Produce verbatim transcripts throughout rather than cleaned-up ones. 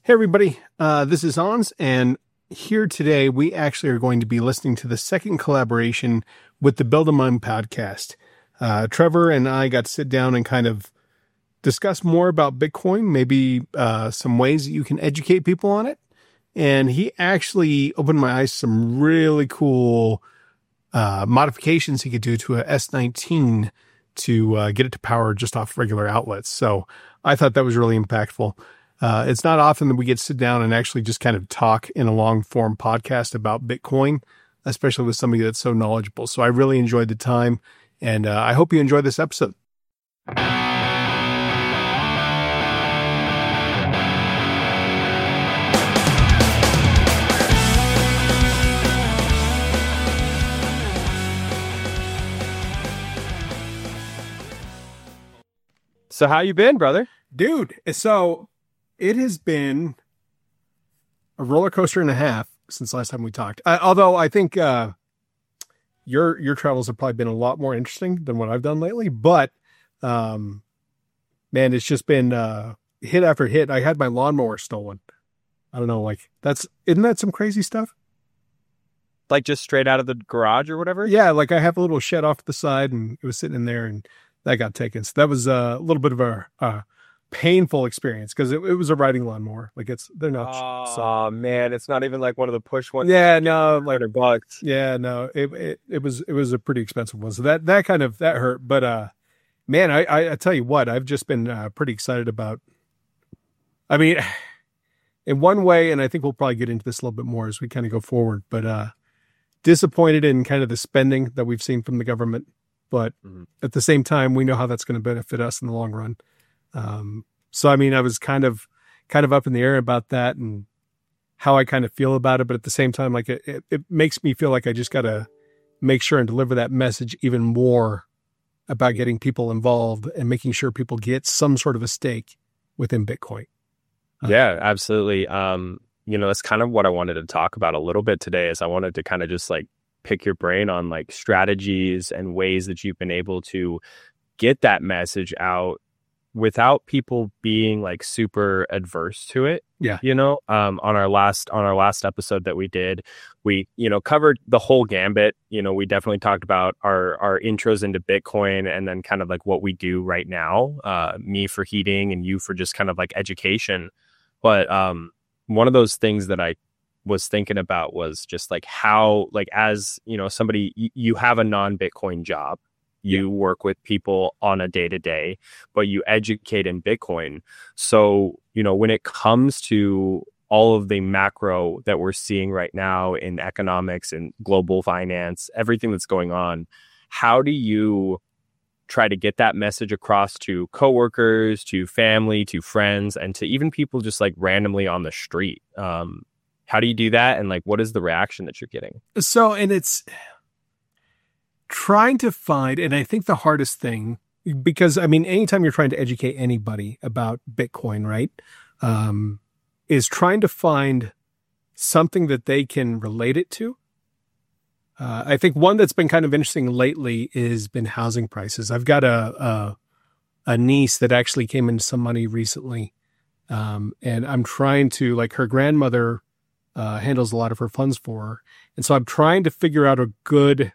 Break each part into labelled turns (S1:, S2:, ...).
S1: Hey, everybody. Uh, this is Hans, and here today we actually are going to be listening to the second collaboration with the Build a Mine podcast. Uh, Trevor and I got to sit down and kind of discuss more about Bitcoin, maybe uh, some ways that you can educate people on it. And he actually opened my eyes to some really cool uh, modifications he could do to a S nineteen to uh, get it to power just off regular outlets. So I thought that was really impactful. Uh, it's not often that we get to sit down and actually just kind of talk in a long form podcast about Bitcoin, especially with somebody that's so knowledgeable. So I really enjoyed the time, and uh, I hope you enjoy this episode.
S2: So how you been, brother?
S1: Dude, so it has been a roller coaster and a half since last time we talked. Uh, although I think uh, your your travels have probably been a lot more interesting than what I've done lately. But um, man, it's just been uh, hit after hit. I had my lawnmower stolen. I don't know, like that's isn't that some crazy stuff?
S2: Like just straight out of the garage or whatever?
S1: Yeah, like I have a little shed off to the side, and it was sitting in there, and that got taken. So that was uh, a little bit of a uh, painful experience because it, it was a riding lawnmower. Like it's, they're not.
S2: Oh, so, man, it's not even like one of the push ones.
S1: Yeah, no, like
S2: one hundred bucks.
S1: Yeah, no, it, it it was it was a pretty expensive one. So that that kind of that hurt. But uh, man, I I, I tell you what, I've just been uh, pretty excited about. I mean, in one way, and I think we'll probably get into this a little bit more as we kind of go forward. But uh, disappointed in kind of the spending that we've seen from the government. But mm-hmm. at the same time, we know how that's going to benefit us in the long run. Um, so, I mean, I was kind of, kind of up in the air about that and how I kind of feel about it. But at the same time, like it, it, it makes me feel like I just got to make sure and deliver that message even more about getting people involved and making sure people get some sort of a stake within Bitcoin.
S2: Uh, yeah, absolutely. Um, you know, that's kind of what I wanted to talk about a little bit today is I wanted to kind of just like pick your brain on like strategies and ways that you've been able to get that message out without people being like super adverse to it.
S1: Yeah.
S2: You know, um, on our last, on our last episode that we did, we, you know, covered the whole gambit. You know, we definitely talked about our, our intros into Bitcoin and then kind of like what we do right now, uh, me for heating and you for just kind of like education. But, um, one of those things that I was thinking about was just like how, like, as you know, somebody, y- you have a non-Bitcoin job, you yeah. work with people on a day to day, but you educate in Bitcoin. So, you know, when it comes to all of the macro that we're seeing right now in economics and global finance, everything that's going on, how do you try to get that message across to coworkers, to family, to friends, and to even people just like randomly on the street? Um, How do you do that? And like, what is the reaction that you're getting?
S1: So, and it's trying to find, and I think the hardest thing, because I mean, anytime you're trying to educate anybody about Bitcoin, right, um, is trying to find something that they can relate it to. Uh, I think one that's been kind of interesting lately is been housing prices. I've got a, a, a niece that actually came into some money recently. Um, and I'm trying to, like, her grandmother Uh, handles a lot of her funds for her. And so I'm trying to figure out a good,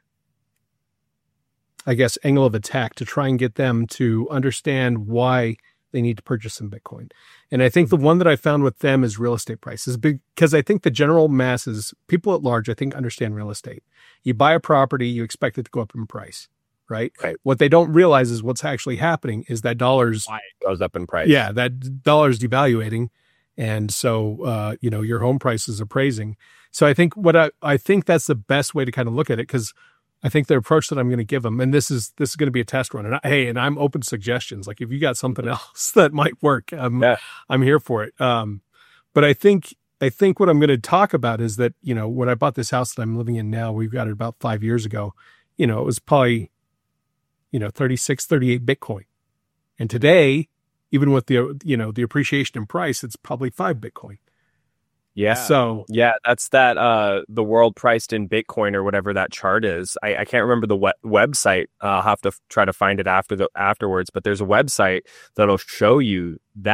S1: I guess, angle of attack to try and get them to understand why they need to purchase some Bitcoin. And I think the one that I found with them is real estate prices, because I think the general masses, people at large, I think understand real estate. You buy a property, you expect it to go up in price, right?
S2: Right.
S1: What they don't realize is what's actually happening is that dollars
S2: Why it goes up in price.
S1: Yeah, that dollar's devaluating. And so, uh, you know, your home price is appraising. So I think what I, I think that's the best way to kind of look at it, because I think the approach that I'm going to give them, and this is, this is going to be a test run. And I, hey, and I'm open to suggestions. Like if you got something else that might work, I'm,
S2: yeah.
S1: I'm here for it. Um, but I think, I think what I'm going to talk about is that, you know, when I bought this house that I'm living in now, we've got it about five years ago, you know, it was probably, you know, thirty-six, thirty-eight Bitcoin. And today, even with the, you know, the appreciation in price, it's probably five Bitcoin.
S2: Yeah.
S1: So
S2: yeah, that's that, uh, the world priced in Bitcoin or whatever that chart is. I, I can't remember the we- website. Uh, I'll have to f- try to find it after the afterwards, but there's a website that'll show you that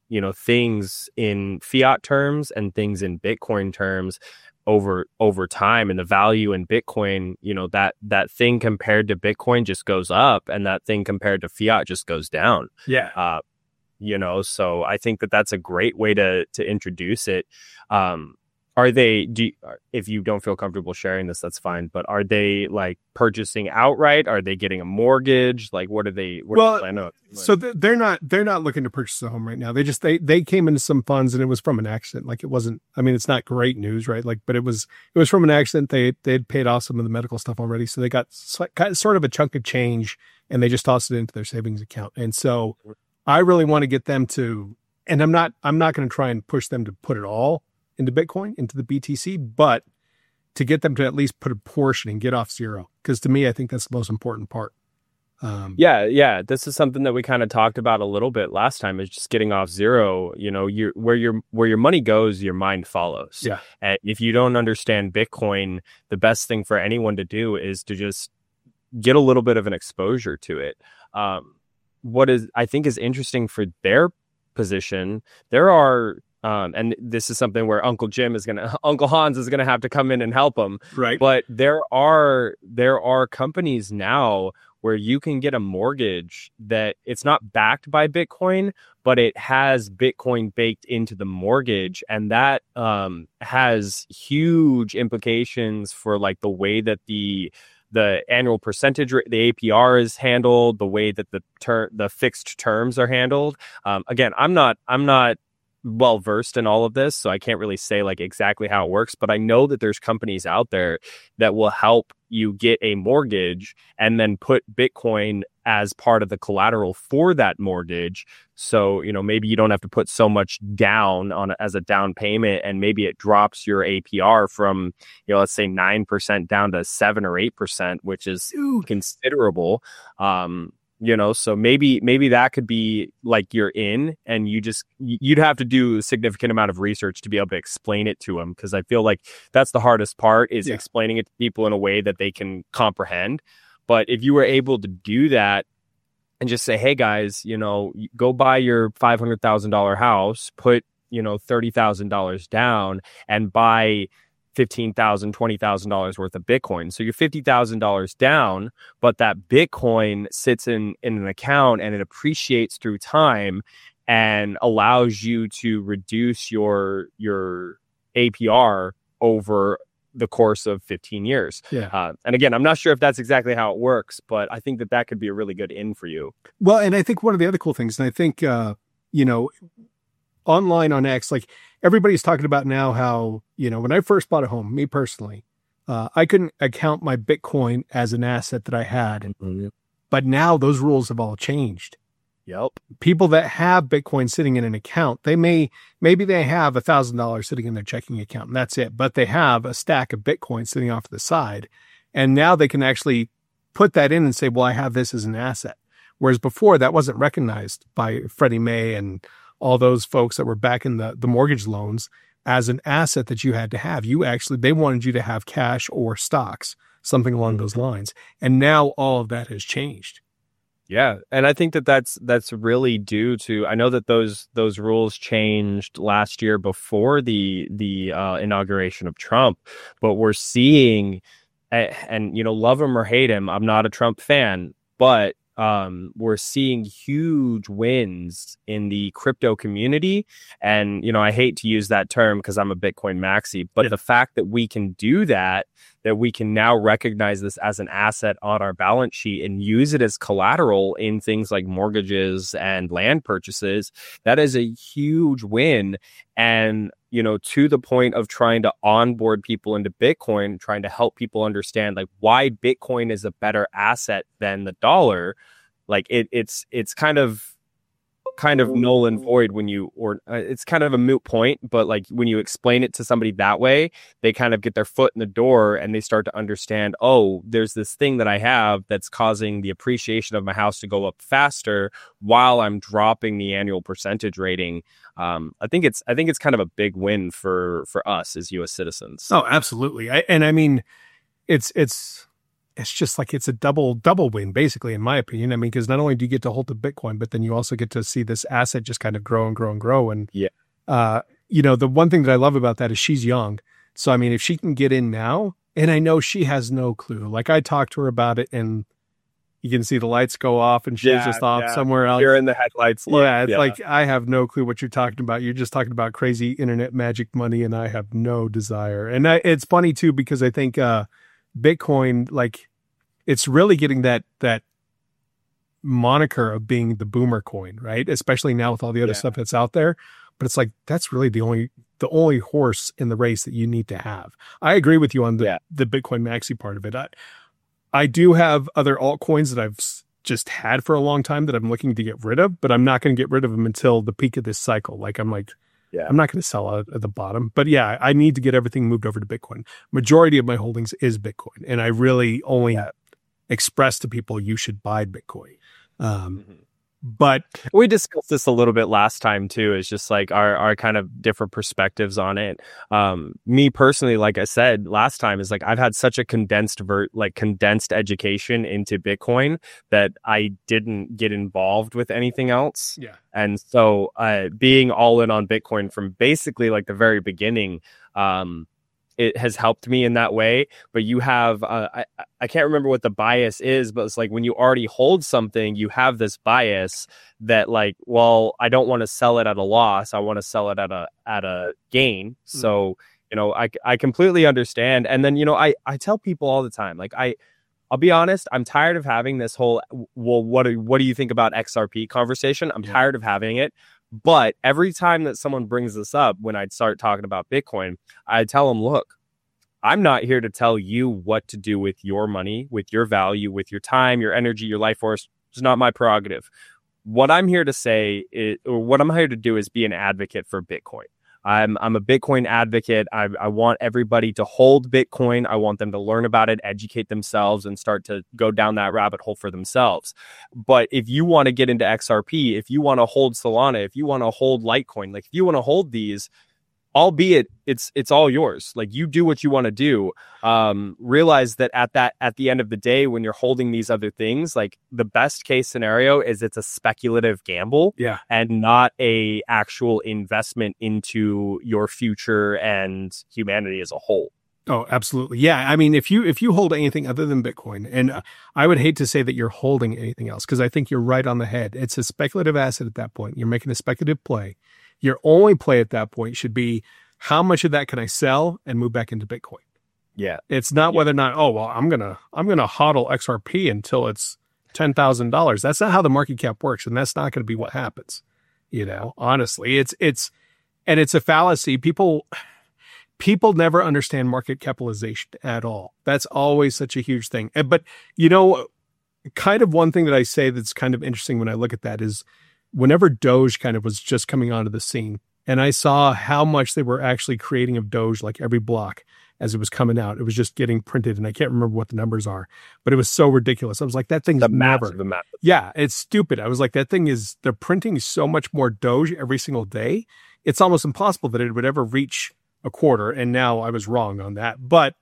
S2: you know, things in fiat terms and things in Bitcoin terms over over time, and the value in Bitcoin, you know, that that thing compared to Bitcoin just goes up, and that thing compared to fiat just goes down.
S1: Yeah.
S2: Uh, you know, so I think that that's a great way to to introduce it. Um, are they? Do you, if you don't feel comfortable sharing this, that's fine. But are they like purchasing outright? Are they getting a mortgage? Like, what are they? What
S1: well,
S2: I know.
S1: So they're not they're not looking to purchase a home right now. They just they they came into some funds, and it was from an accident. Like, it wasn't. I mean, it's not great news, right? Like, but it was it was from an accident. They they had paid off some of the medical stuff already, so they got, got sort of a chunk of change, and they just tossed it into their savings account. And so I really want to get them to, and I'm not I'm not going to try and push them to put it all into Bitcoin, into the B T C, but to get them to at least put a portion and get off zero. Because to me, I think that's the most important part. Um,
S2: yeah, yeah. This is something that we kind of talked about a little bit last time, is just getting off zero. You know, you where your where your money goes, your mind follows.
S1: Yeah.
S2: And if you don't understand Bitcoin, the best thing for anyone to do is to just get a little bit of an exposure to it. Um, what is I think is interesting for their position, there are. Um, and this is something where Uncle Jim is gonna, Uncle Hans is gonna have to come in and help them.
S1: Right.
S2: But there are there are companies now where you can get a mortgage that it's not backed by Bitcoin, but it has Bitcoin baked into the mortgage, and that um, has huge implications for like the way that the the annual percentage rate, the A P R is handled, the way that the ter- the fixed terms are handled. Um, again, I'm not I'm not. well versed in all of this, so I can't really say like exactly how it works, but I know that there's companies out there that will help you get a mortgage and then put Bitcoin as part of the collateral for that mortgage. So, you know, maybe you don't have to put so much down on as a down payment, and maybe it drops your A P R from, you know, let's say nine percent down to seven or eight percent, which is considerable. Um, You know, so maybe maybe that could be like you're in, and you just you'd have to do a significant amount of research to be able to explain it to them, because I feel like that's the hardest part, is
S1: yeah.
S2: explaining it to people in a way that they can comprehend. But if you were able to do that and just say, hey guys, you know, go buy your five hundred thousand dollars house, put, you know, thirty thousand dollars down, and buy fifteen thousand dollars, twenty thousand dollars worth of Bitcoin. So you're fifty thousand dollars down, but that Bitcoin sits in, in an account, and it appreciates through time and allows you to reduce your, your A P R over the course of fifteen years.
S1: Yeah.
S2: Uh, and again, I'm not sure if that's exactly how it works, but I think that that could be a really good in for you.
S1: Well, and I think one of the other cool things, and I think, uh, you know, online on X, like everybody's talking about now how, you know, when I first bought a home, me personally, uh, I couldn't account my Bitcoin as an asset that I had.
S2: Mm-hmm.
S1: But now those rules have all changed.
S2: Yep.
S1: People that have Bitcoin sitting in an account, they may, maybe they have a thousand dollars sitting in their checking account, and that's it. But they have a stack of Bitcoin sitting off to the side. And now they can actually put that in and say, well, I have this as an asset. Whereas before that wasn't recognized by Freddie Mae and all those folks that were backing the, the mortgage loans as an asset that you had to have. You actually, they wanted you to have cash or stocks, something along those lines. And now all of that has changed.
S2: Yeah, and I think that that's that's really due to, I know that those those rules changed last year before the the uh, inauguration of Trump, but we're seeing, and you know, love him or hate him, I'm not a Trump fan, but um, we're seeing huge wins in the crypto community. And, you know, I hate to use that term because I'm a Bitcoin maxi, but yeah. the fact that we can do that, that we can now recognize this as an asset on our balance sheet and use it as collateral in things like mortgages and land purchases, that is a huge win. And, you know, to the point of trying to onboard people into Bitcoin, trying to help people understand like why Bitcoin is a better asset than the dollar. Like it, it's, it's kind of, kind of null and void when you, or uh, it's kind of a moot point, but like when you explain it to somebody that way, they kind of get their foot in the door and they start to understand, oh, there's this thing that I have that's causing the appreciation of my house to go up faster while I'm dropping the annual percentage rating. Um, I think it's, I think it's kind of a big win for, for us as U S citizens.
S1: Oh, absolutely. I, and I mean, it's, it's, it's just like it's a double double win, basically, in my opinion. I mean, because not only do you get to hold the Bitcoin, but then you also get to see this asset just kind of grow and grow and grow. And
S2: yeah,
S1: uh, you know, the one thing that I love about that is she's young. So I mean, if she can get in now, and I know she has no clue. Like I talked to her about it, and you can see the lights go off, and she's yeah, just off yeah. somewhere else.
S2: You're in the headlights. Look.
S1: Yeah, it's yeah. like I have no clue what you're talking about. You're just talking about crazy internet magic money, and I have no desire. And I, it's funny too because I think uh, Bitcoin, like, it's really getting that that moniker of being the boomer coin, right? Especially now with all the other yeah. stuff that's out there. But it's like that's really the only the only horse in the race that you need to have. I agree with you on the, yeah. the Bitcoin Maxi part of it. I, I do have other altcoins that I've just had for a long time that I'm looking to get rid of, but I'm not going to get rid of them until the peak of this cycle. Like I'm like, yeah, I'm not going to sell out at the bottom, but yeah, I need to get everything moved over to Bitcoin. Majority of my holdings is Bitcoin. And I really only yeah. express to people, you should buy Bitcoin. Um, mm-hmm. But
S2: we discussed this a little bit last time too. Is just like our, our kind of different perspectives on it. Um, me personally, like I said last time, is like I've had such a condensed ver- like condensed education into Bitcoin that I didn't get involved with anything else.
S1: Yeah,
S2: and so uh, being all in on Bitcoin from basically like the very beginning. Um, It has helped me in that way, but you have, uh, I, I can't remember what the bias is, but it's like when you already hold something, you have this bias that like, well, I don't want to sell it at a loss. I want to sell it at a, at a gain. Mm-hmm. So, you know, I, I completely understand. And then, you know, I, I tell people all the time, like I, I'll be honest, I'm tired of having this whole, well, what do, what do you think about X R P conversation? I'm yeah. tired of having it. But every time that someone brings this up, when I'd start talking about Bitcoin, I tell them, look, I'm not here to tell you what to do with your money, with your value, with your time, your energy, your life force. It's not my prerogative. What I'm here to say is, or what I'm here to do is be an advocate for Bitcoin. I'm I'm a Bitcoin advocate. I, I want everybody to hold Bitcoin. I want them to learn about it, educate themselves, and start to go down that rabbit hole for themselves. But if you want to get into X R P, if you want to hold Solana, if you want to hold Litecoin, like if you want to hold these, albeit it's it's all yours. Like you do what you want to do. Um, realize that at that at the end of the day, when you're holding these other things, like the best case scenario is it's a speculative gamble,
S1: yeah,
S2: and not a actual investment into your future and humanity as a whole.
S1: Oh, absolutely. Yeah. I mean, if you if you hold anything other than Bitcoin, and uh, I would hate to say that you're holding anything else, because I think you're right on the head. It's a speculative asset at that point. You're making a speculative play. Your only play at that point should be how much of that can I sell and move back into Bitcoin?
S2: Yeah.
S1: It's not
S2: yeah.
S1: whether or not, oh, well, I'm going to, I'm going to hodl X R P until it's ten thousand dollars. That's not how the market cap works. And that's not going to be what happens. You know, honestly, it's, it's, and it's a fallacy. People, people never understand market capitalization at all. That's always such a huge thing. But, you know, kind of one thing that I say that's kind of interesting when I look at that is, whenever Doge kind of was just coming onto the scene, and I saw how much they were actually creating of Doge, like every block as it was coming out, it was just getting printed. And I can't remember what the numbers are, but it was so ridiculous. I was like, that thing's
S2: the
S1: never,
S2: the map.
S1: Yeah, it's stupid. I was like, that thing is, they're printing so much more Doge every single day. It's almost impossible that it would ever reach a quarter. And now I was wrong on that. But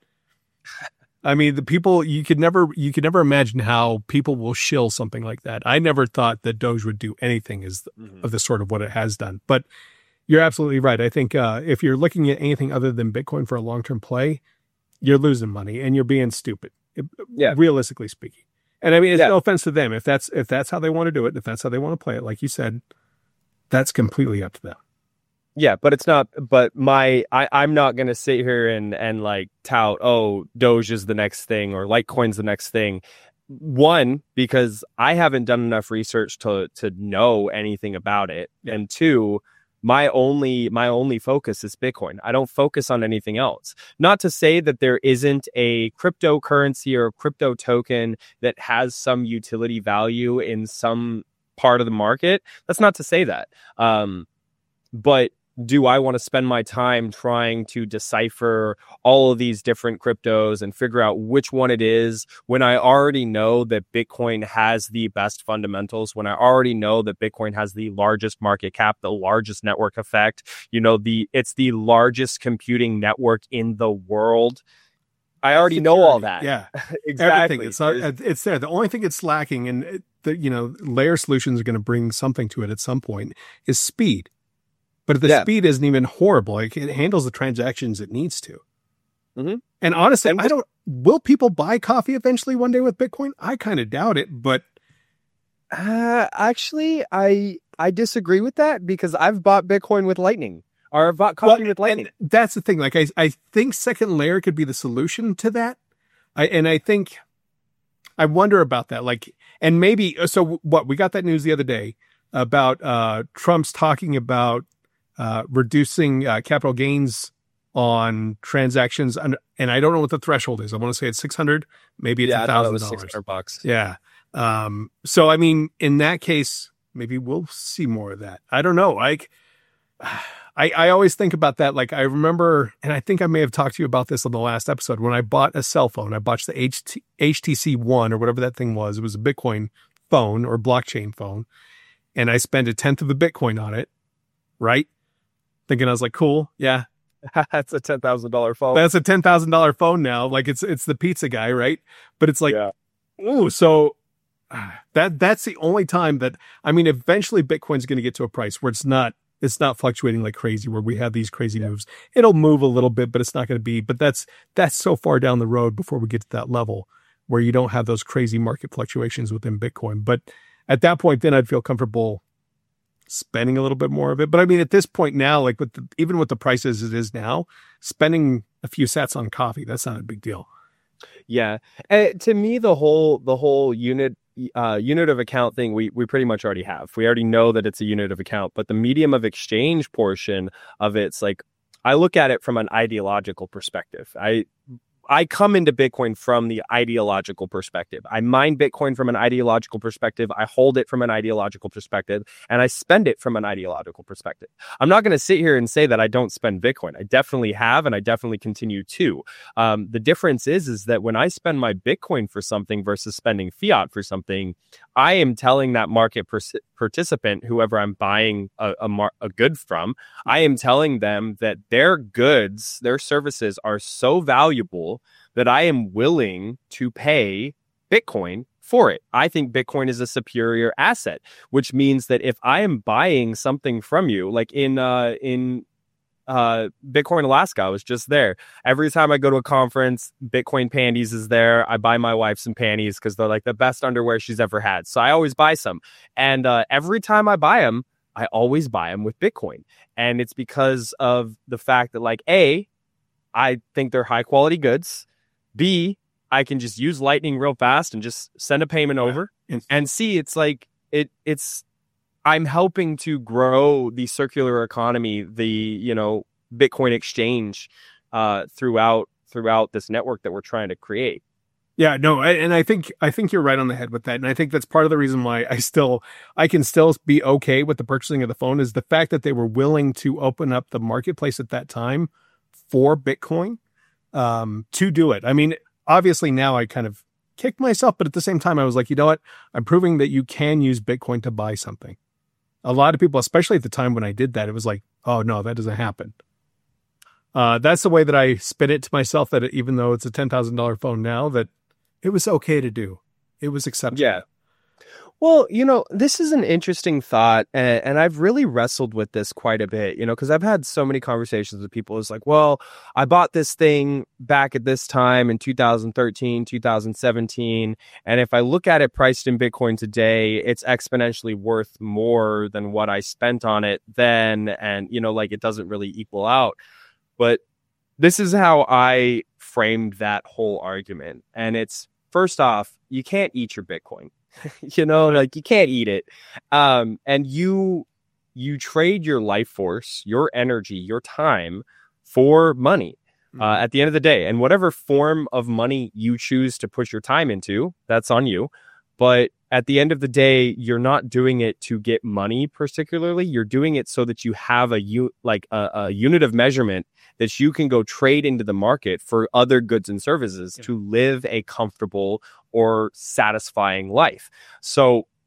S1: I mean, the people, you could never, you could never imagine how people will shill something like that. I never thought that Doge would do anything as mm-hmm. of the sort of what it has done. But you're absolutely right. I think uh, if you're looking at anything other than Bitcoin for a long-term play, you're losing money and you're being stupid.
S2: Yeah.
S1: Realistically speaking. And I mean, it's
S2: yeah.
S1: no offense to them. If that's, if that's how they want to do it, if that's how they want to play it, like you said, that's completely up to them.
S2: Yeah, but it's not, but my, I, I'm not going to sit here and, and like tout, oh, Doge is the next thing or Litecoin's the next thing. One, because I haven't done enough research to, to know anything about it. And two, my only, my only focus is Bitcoin. I don't focus on anything else. Not to say that there isn't a cryptocurrency or a crypto token that has some utility value in some part of the market. That's not to say that. Um, but do I want to spend my time trying to decipher all of these different cryptos and figure out which one it is when I already know that Bitcoin has the best fundamentals, when I already know that Bitcoin has the largest market cap, the largest network effect, you know, the it's the largest computing network in the world? I already know all that.
S1: Yeah,
S2: exactly.
S1: Everything. It's not, it's there. The only thing it's lacking, and it, the you know layer solutions are going to bring something to it at some point, is speed. But the yeah. speed isn't even horrible. Like, it handles the transactions it needs to.
S2: Mm-hmm.
S1: And honestly, and I don't. Will people buy coffee eventually one day with Bitcoin? I kind of doubt it. But
S2: uh, actually, I I disagree with that, because I've bought Bitcoin with Lightning. Or I've bought coffee well, with Lightning.
S1: That's the thing. Like, I I think second layer could be the solution to that. I and I think I wonder about that. Like, and maybe so. What we got that news the other day about uh, Trump's talking about uh, reducing uh, capital gains on transactions, and, and I don't know what the threshold is. I want to say it's six hundred, maybe it's
S2: yeah,
S1: a thousand
S2: dollars. six hundred bucks.
S1: Yeah. Um. So I mean, in that case, maybe we'll see more of that. I don't know. Like, I I always think about that. Like, I remember, and I think I may have talked to you about this on the last episode, when I bought a cell phone. I bought the H T, H T C One or whatever that thing was. It was a Bitcoin phone or blockchain phone, and I spent a tenth of a Bitcoin on it. Right. Thinking I was like, cool. Yeah.
S2: That's a ten thousand dollars phone.
S1: That's a ten thousand dollars phone now. Like, it's, it's the pizza guy. Right. But it's like, yeah. Ooh, so uh, that, that's the only time that, I mean, eventually Bitcoin's going to get to a price where it's not, it's not fluctuating like crazy, where we have these crazy yeah. moves. It'll move a little bit, but it's not going to be, but that's, that's so far down the road before we get to that level where you don't have those crazy market fluctuations within Bitcoin. But at that point, then I'd feel comfortable spending a little bit more of it. But I mean, at this point now, like with the, even with the prices it is now, spending a few sats on coffee, that's not a big deal.
S2: Yeah. Uh, to me, the whole, the whole unit, uh, unit of account thing, we, we pretty much already have. We already know that it's a unit of account, but the medium of exchange portion of it's like, I look at it from an ideological perspective. I, I come into Bitcoin from the ideological perspective. I mine Bitcoin from an ideological perspective. I hold it from an ideological perspective, and I spend it from an ideological perspective. I'm not going to sit here and say that I don't spend Bitcoin. I definitely have, and I definitely continue to. Um, the difference is, is that when I spend my Bitcoin for something versus spending fiat for something, I am telling that market per- participant, whoever I'm buying a, a, mar- a good from, I am telling them that their goods, their services are so valuable that I am willing to pay Bitcoin for it. I think Bitcoin is a superior asset, which means that if I am buying something from you, like in uh, in uh, Bitcoin Alaska, I was just there. Every time I go to a conference, Bitcoin Panties is there. I buy my wife some panties because they're like the best underwear she's ever had. So I always buy some. And uh, every time I buy them, I always buy them with Bitcoin. And it's because of the fact that, like, A, I think they're high quality goods. B, I can just use Lightning real fast and just send a payment over. Yeah. And C, it's like it it's I'm helping to grow the circular economy, the, you know, Bitcoin exchange uh, throughout throughout this network that we're trying to create.
S1: Yeah, no, I, and I think I think you're right on the head with that, and I think that's part of the reason why I still I can still be okay with the purchasing of the phone is the fact that they were willing to open up the marketplace at that time for Bitcoin um, to do it. I mean, obviously now I kind of kicked myself, but at the same time I was like, you know what? I'm proving that you can use Bitcoin to buy something. A lot of people, especially at the time when I did that, it was like, oh no, that doesn't happen. Uh, that's the way that I spin it to myself, that even though it's a ten thousand dollars phone now, that it was okay to do. It was acceptable.
S2: Yeah. Well, you know, this is an interesting thought, and, and I've really wrestled with this quite a bit, you know, because I've had so many conversations with people. It's like, well, I bought this thing back at this time in two thousand thirteen, two thousand seventeen, and if I look at it priced in Bitcoin today, it's exponentially worth more than what I spent on it then, and, you know, like, it doesn't really equal out. But this is how I framed that whole argument, and it's, first off, you can't eat your Bitcoin. You know, like, you can't eat it. Um, and you you trade your life force, your energy, your time for money uh, mm-hmm. at the end of the day. And whatever form of money you choose to put your time into, that's on you. But at the end of the day, you're not doing it to get money particularly. You're doing it so that you have a u- like a, a unit of measurement that you can go trade into the market for other goods and services yeah. to live a comfortable or satisfying life. So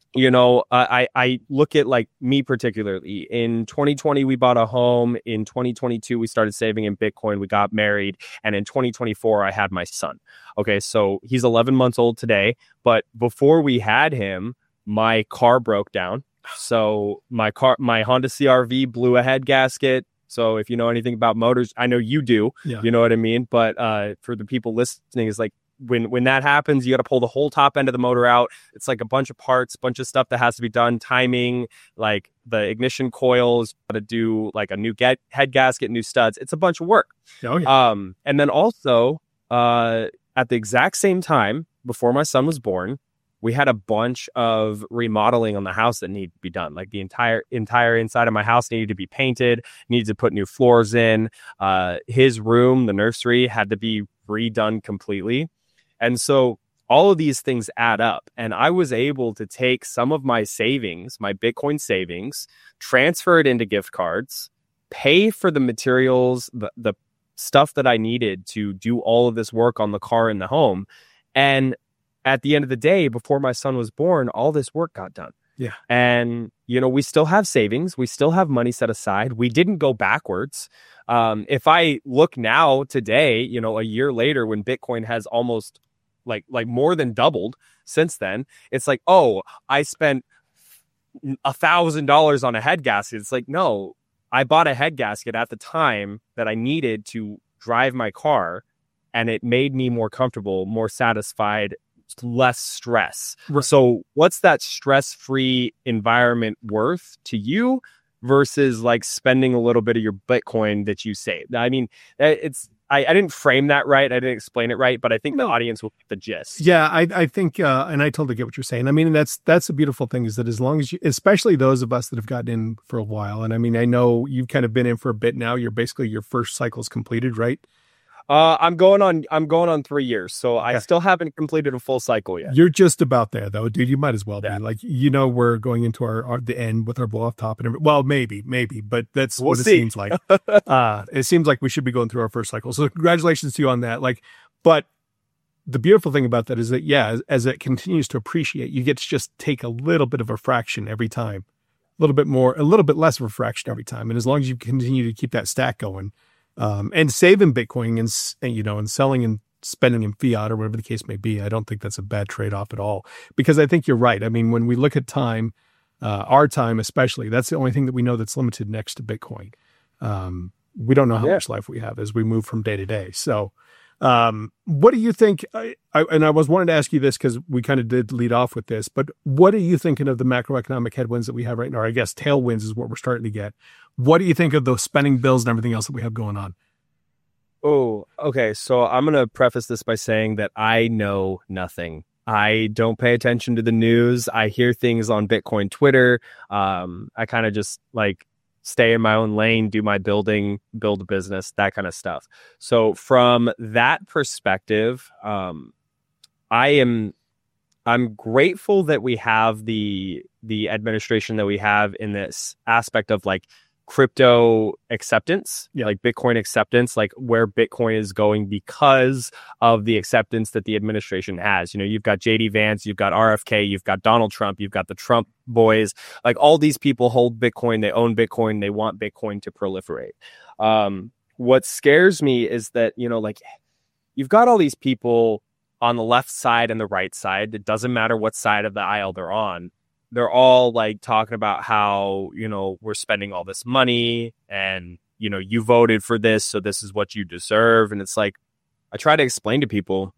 S2: you know, I, I look at like me particularly. In twenty twenty, we bought a home. In twenty twenty-two, we started saving in Bitcoin. We got married. And in twenty twenty-four, I had my son. Okay, so he's eleven months old today. But before we had him, my car broke down. So my car, my Honda C R V blew a head gasket. So if you know anything about motors, I know you do.
S1: Yeah.
S2: You know what I mean? But uh, for the people listening, it's like, when when that happens, you got to pull the whole top end of the motor out. It's like a bunch of parts, bunch of stuff that has to be done, timing, like the ignition coils, got to do like a new get, head gasket, new studs. It's a bunch of work.
S1: Oh, yeah.
S2: Um, and then also uh, at the exact same time, before my son was born, we had a bunch of remodeling on the house that needed to be done. Like the entire entire inside of my house needed to be painted, needed to put new floors in. Uh, his room, the nursery, had to be redone completely. And so all of these things add up. And I was able to take some of my savings, my Bitcoin savings, transfer it into gift cards, pay for the materials, the, the stuff that I needed to do all of this work on the car and the home. And at the end of the day, before my son was born, all this work got done.
S1: Yeah.
S2: And, you know, we still have savings. We still have money set aside. We didn't go backwards. Um, if I look now today, you know, a year later when Bitcoin has almost like like more than doubled since then, it's like, oh, I spent a thousand dollars on a head gasket. It's like, no, I bought a head gasket at the time that I needed to drive my car, and it made me more comfortable, more satisfied, less stress.
S1: Right.
S2: So what's that stress-free environment worth to you versus like spending a little bit of your Bitcoin that you saved? I mean, it's I, I didn't frame that right. I didn't explain it right, but I think
S1: no.
S2: the audience will get the gist.
S1: Yeah, I, I think, uh, and I totally get what you're saying. I mean, that's that's the beautiful thing is that as long as you, especially those of us that have gotten in for a while, and I mean, I know you've kind of been in for a bit now. You're basically your first cycle's completed, right?
S2: Uh, I'm going on. I'm going on three years, so I
S1: okay.
S2: still haven't completed a full cycle yet.
S1: You're just about there, though, dude. You might as well
S2: yeah.
S1: be. Like, you know, we're going into our, our the end with our blow off top and everything. Well, maybe, maybe, but that's
S2: we'll
S1: what
S2: see.
S1: it seems like. uh, it seems like we should be going through our first cycle. So, congratulations to you on that. Like, but the beautiful thing about that is that, yeah, as, as it continues to appreciate, you get to just take a little bit of a fraction every time, a little bit more, a little bit less of a fraction every time, and as long as you continue to keep that stack going. Um, and saving Bitcoin and, and, you know, and selling and spending in fiat or whatever the case may be, I don't think that's a bad trade-off at all. Because I think you're right. I mean, when we look at time, uh, our time especially, that's the only thing that we know that's limited next to Bitcoin. Um, we don't know how
S2: yeah.
S1: much life we have as we move from day to day. So um, what do you think, I, I, and I was wanting to ask you this because we kind of did lead off with this, but what are you thinking of the macroeconomic headwinds that we have right now? Or I guess tailwinds is what we're starting to get. What do you think of those spending bills and everything else that we have going on?
S2: Oh, okay. So I'm going to preface this by saying that I know nothing. I don't pay attention to the news. I hear things on Bitcoin Twitter. Um, I kind of just like stay in my own lane, do my building, build a business, that kind of stuff. So from that perspective, um, I am I'm grateful that we have the the administration that we have in this aspect of like crypto acceptance,
S1: yeah.
S2: like Bitcoin acceptance, like where Bitcoin is going because of the acceptance that the administration has. You know, you've got J D Vance, you've got R F K, you've got Donald Trump, you've got the Trump boys. Like all these people hold Bitcoin, they own Bitcoin, they want Bitcoin to proliferate. Um, what scares me is that, you know, like you've got all these people on the left side and the right side. It doesn't matter what side of the aisle they're on. They're all like talking about how, you know, we're spending all this money and, you know, you voted for this, so this is what you deserve. And it's like, I try to explain to people,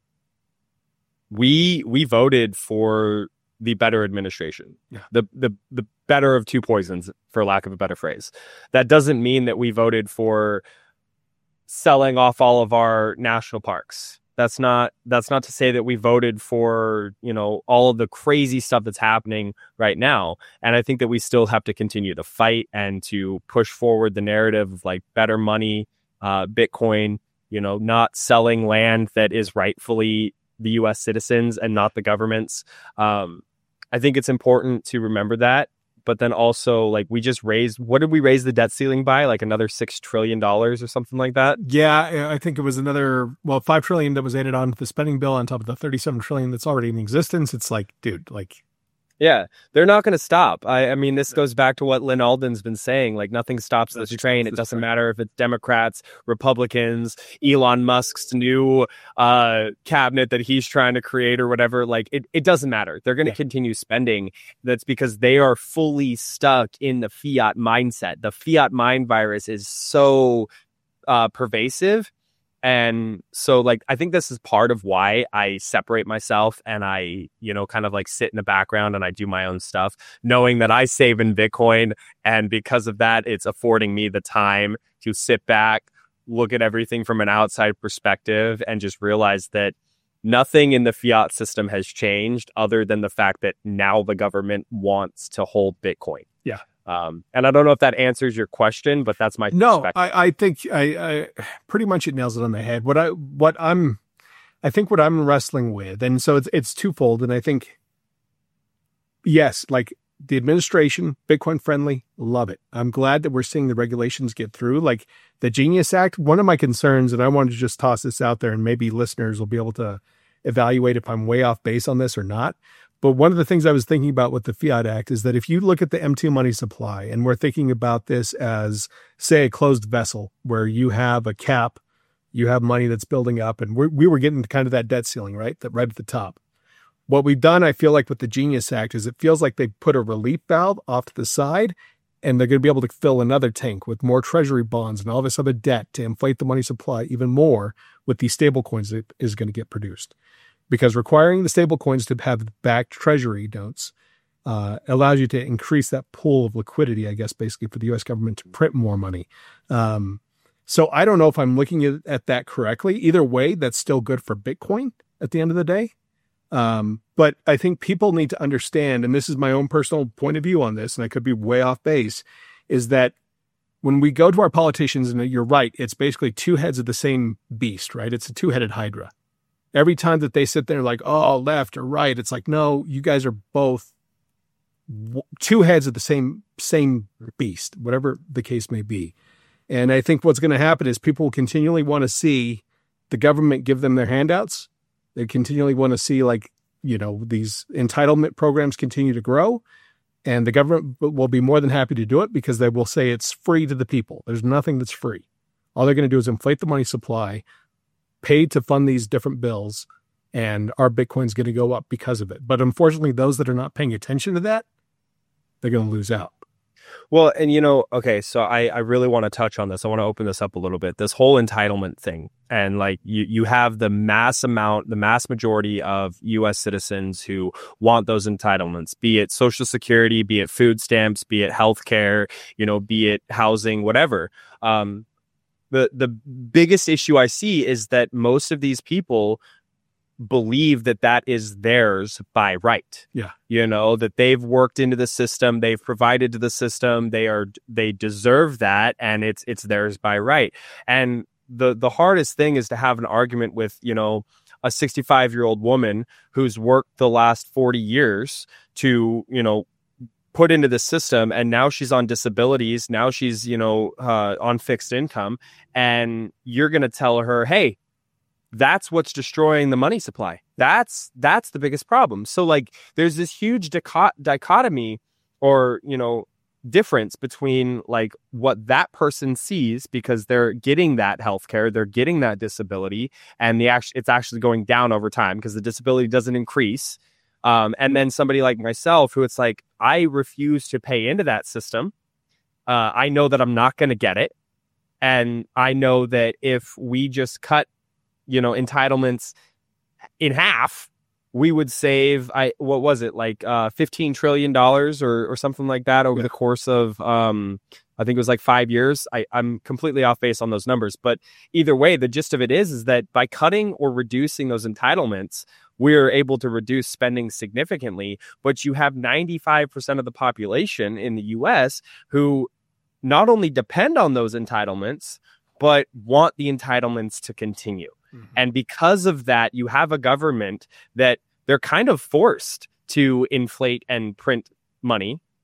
S2: we we voted for the better administration,
S1: yeah.
S2: the the the better of two poisons, for lack of a better phrase. That doesn't mean that we voted for selling off all of our national parks. That's not that's not to say that we voted for, you know, all of the crazy stuff that's happening right now. And I think that we still have to continue to fight and to push forward the narrative of like better money, uh, Bitcoin, you know, not selling land that is rightfully the U S citizens and not the government's. Um, I think it's important to remember that. But then also, like, we just raised, what did we raise the debt ceiling by? Like another six trillion dollars or something like that?
S1: Yeah, I think it was another, well, five trillion dollars that was added on to the spending bill on top of the thirty-seven trillion dollars that's already in existence. It's like, dude, like,
S2: Yeah, they're not going to stop. I, I mean, this goes back to what Lynn Alden's been saying. Like, nothing stops this train. It doesn't matter if it's Democrats, Republicans, Elon Musk's new uh, cabinet that he's trying to create or whatever. Like, it, it doesn't matter. They're going to yeah. continue spending. That's because they are fully stuck in the fiat mindset. The fiat mind virus is so uh, pervasive. And so, like, I think this is part of why I separate myself and I, you know, kind of like sit in the background and I do my own stuff, knowing that I save in Bitcoin. And because of that, it's affording me the time to sit back, look at everything from an outside perspective and just realize that nothing in the fiat system has changed other than the fact that now the government wants to hold Bitcoin.
S1: Yeah.
S2: Um, and I don't know if that answers your question, but that's my
S1: no. I, I think I, I pretty much it nails it on the head. What I what I'm I think what I'm wrestling with, and so it's it's twofold. And I think yes, like the administration, Bitcoin friendly, love it. I'm glad that we're seeing the regulations get through. Like the Genius Act. One of my concerns, and I wanted to just toss this out there, and maybe listeners will be able to evaluate if I'm way off base on this or not. But one of the things I was thinking about with the Fiat Act is that if you look at the M two money supply, and we're thinking about this as, say, a closed vessel where you have a cap, you have money that's building up, and we're, we were getting kind of that debt ceiling, right? That right at the top. What we've done, I feel like with the Genius Act, is it feels like they put a relief valve off to the side, and they're going to be able to fill another tank with more treasury bonds and all this other debt to inflate the money supply even more with these stable coins that is going to get produced. Because requiring the stable coins to have backed treasury notes uh, allows you to increase that pool of liquidity, I guess, basically for the U S government to print more money. Um, so I don't know if I'm looking at, at that correctly. Either way, that's still good for Bitcoin at the end of the day. Um, but I think people need to understand, and this is my own personal point of view on this, and I could be way off base, is that when we go to our politicians, and you're right, it's basically two heads of the same beast, right? It's a two-headed hydra. Every time that they sit there like, oh, left or right, it's like, no, you guys are both two heads of the same same beast, whatever the case may be. And I think what's going to happen is people will continually want to see the government give them their handouts. They continually want to see, like, you know, these entitlement programs continue to grow. And the government will be more than happy to do it because they will say it's free to the people. There's nothing that's free. All they're going to do is inflate the money supply, paid to fund these different bills, and our Bitcoin's going to go up because of it. But unfortunately, those that are not paying attention to that, they're going to lose out.
S2: Well, and you know, okay, so I, I really want to touch on this. I want to open this up a little bit. This whole entitlement thing. And like you, you have the mass amount, the mass majority of U S citizens who want those entitlements, be it Social Security, be it food stamps, be it healthcare, you know, be it housing, whatever. Um, The the biggest issue I see is that most of these people believe that that is theirs by right.
S1: Yeah.
S2: You know, that they've worked into the system, they've provided to the system, they are they deserve that, and it's it's theirs by right. And the the hardest thing is to have an argument with, you know, a sixty-five-year-old woman who's worked the last forty years to, you know, put into the system, and now she's on disabilities. Now she's, you know, uh, on fixed income, and you're going to tell her, hey, that's what's destroying the money supply. That's, that's the biggest problem. So like, there's this huge dichot- dichotomy or, you know, difference between like what that person sees because they're getting that healthcare, they're getting that disability, and the act- it's actually going down over time because the disability doesn't increase. Um, and then somebody like myself, who it's like, I refuse to pay into that system. Uh, I know that I'm not going to get it. And I know that if we just cut, you know, entitlements in half, we would save, I what was it, like uh, fifteen trillion dollars or, or something like that over yeah. the course of, um, I think it was like five years. I, I'm completely off base on those numbers. But either way, the gist of it is, is that by cutting or reducing those entitlements, we're able to reduce spending significantly. But you have ninety-five percent of the population in the U S who not only depend on those entitlements, but want the entitlements to continue. Mm-hmm. And because of that, you have a government that they're kind of forced to inflate and print money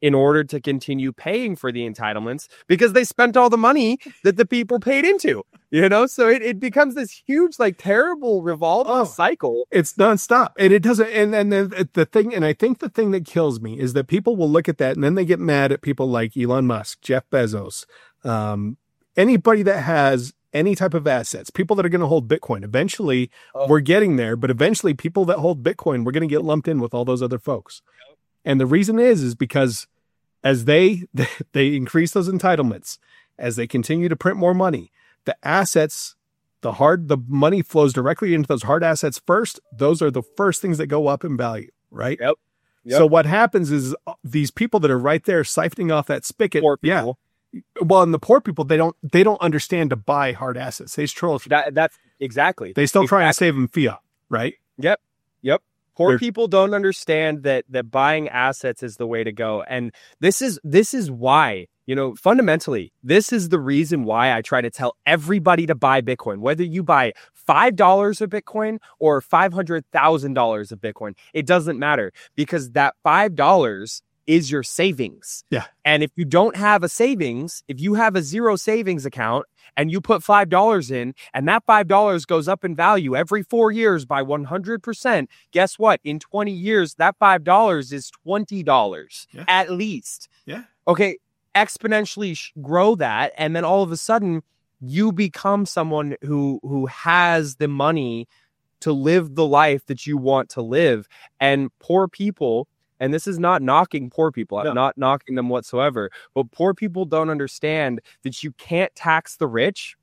S2: in order to continue paying for the entitlements because they spent all the money that the people paid into, you know? So it, it becomes this huge, like terrible revolving oh, cycle.
S1: It's nonstop. And it doesn't, and, and the, the thing, and I think the thing that kills me is that people will look at that and then they get mad at people like Elon Musk, Jeff Bezos, um, anybody that has any type of assets, people that are going to hold Bitcoin. Eventually, oh. we're getting there, but eventually people that hold Bitcoin, we're going to get lumped in with all those other folks. Yep. And the reason is, is because as they, they increase those entitlements, as they continue to print more money, the assets, the hard, the money flows directly into those hard assets first. Those are the first things that go up in value, right?
S2: Yep. Yep.
S1: So what happens is these people that are right there siphoning off that spigot.
S2: Poor people.
S1: Yeah. Well, and the poor people, they don't, they don't understand to buy hard assets. They still,
S2: that, that's exactly.
S1: They still
S2: exactly.
S1: try and save them fiat, right?
S2: Yep. Yep. Poor
S1: They're,
S2: people don't understand that that buying assets is the way to go. And this is this is why, you know, fundamentally, this is the reason why I try to tell everybody to buy Bitcoin, whether you buy five dollars of Bitcoin or five hundred thousand dollars of Bitcoin. It doesn't matter because that five dollars is your savings.
S1: Yeah.
S2: And if you don't have a savings, if you have a zero savings account and you put five dollars in and that five dollars goes up in value every four years by one hundred percent, guess what? In twenty years, that five dollars is twenty dollars yeah. at least.
S1: Yeah.
S2: Okay. Exponentially sh- grow that. And then all of a sudden you become someone who, who has the money to live the life that you want to live. And poor people, and this is not knocking poor people. I'm no. not knocking them whatsoever. But poor people don't understand that you can't tax the rich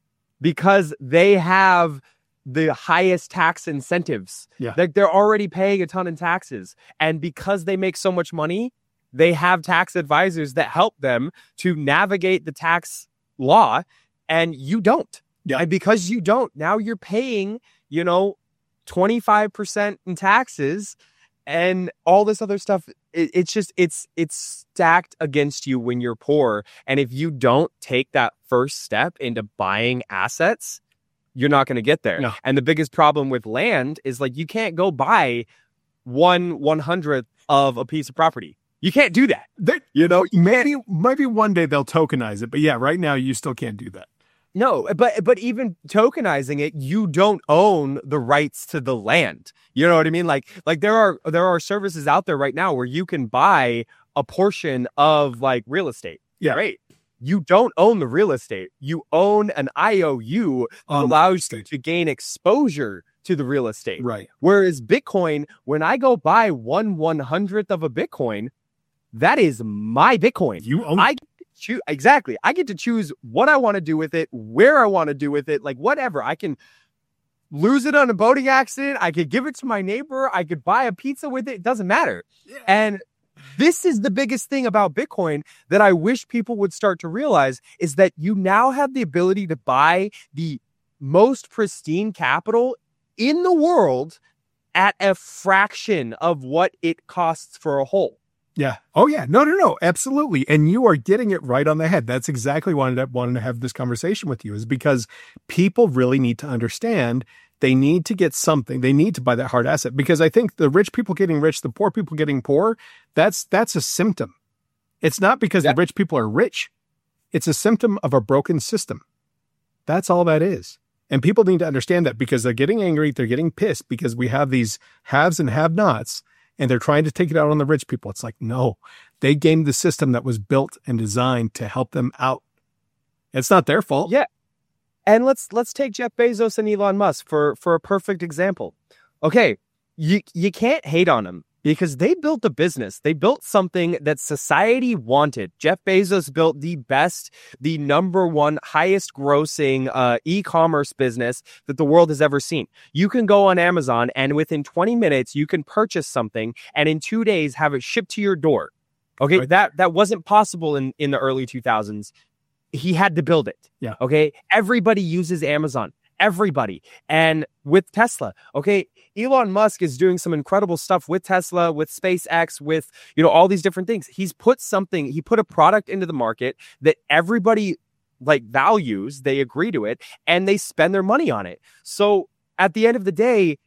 S2: because they have the highest tax incentives.
S1: Yeah.
S2: Like they're already paying a ton in taxes. And because they make so much money, they have tax advisors that help them to navigate the tax law. And you don't.
S1: Yeah.
S2: And because you don't, now you're paying, you know, twenty-five percent in taxes. And all this other stuff, it, it's just, it's, it's stacked against you when you're poor. And if you don't take that first step into buying assets, you're not going to get there.
S1: No.
S2: And the biggest problem with land is like, you can't go buy one one hundredth of a piece of property. You can't do that.
S1: They, you know, maybe, maybe one day they'll tokenize it, but yeah, right now you still can't do that.
S2: No, but but even tokenizing it, you don't own the rights to the land. You know what I mean? Like like there are there are services out there right now where you can buy a portion of like real estate.
S1: Yeah.
S2: Right. You don't own the real estate. You own an I O U that
S1: um,
S2: allows you to gain exposure to the real estate.
S1: Right.
S2: Whereas Bitcoin, when I go buy one one hundredth of a Bitcoin, that is my Bitcoin.
S1: You own
S2: I Choose, exactly. I get to choose what I want to do with it, where I want to do with it, like whatever. I can lose it on a boating accident. I could give it to my neighbor. I could buy a pizza with it. It doesn't matter.
S1: Yeah.
S2: And this is the biggest thing about Bitcoin that I wish people would start to realize is that you now have the ability to buy the most pristine capital in the world at a fraction of what it costs for a whole.
S1: Yeah. Oh, yeah. No, no, no. Absolutely. And you are getting it right on the head. That's exactly why I wanted to have this conversation with you, is because people really need to understand they need to get something. They need to buy that hard asset, because I think the rich people getting rich, the poor people getting poor, that's that's a symptom. It's not because yeah. the rich people are rich. It's a symptom of a broken system. That's all that is. And people need to understand that, because they're getting angry. They're getting pissed because we have these haves and have-nots. And they're trying to take it out on the rich people. It's like, no, they gamed the system that was built and designed to help them out. It's not their fault.
S2: Yeah. And let's let's take Jeff Bezos and Elon Musk for, for a perfect example. Okay, you you can't hate on them because they built a business. They built something that society wanted. Jeff Bezos built the best, the number one highest grossing uh, e-commerce business that the world has ever seen. You can go on Amazon and within twenty minutes, you can purchase something and in two days have it shipped to your door. Okay, right. that that wasn't possible in, in the early two thousands. He had to build it.
S1: Yeah.
S2: Okay, everybody uses Amazon. Everybody. And with Tesla, okay, Elon Musk is doing some incredible stuff with Tesla, with SpaceX, with, you know, all these different things. He's put something, he put a product into the market that everybody like values, they agree to it, and they spend their money on it. So at the end of the day,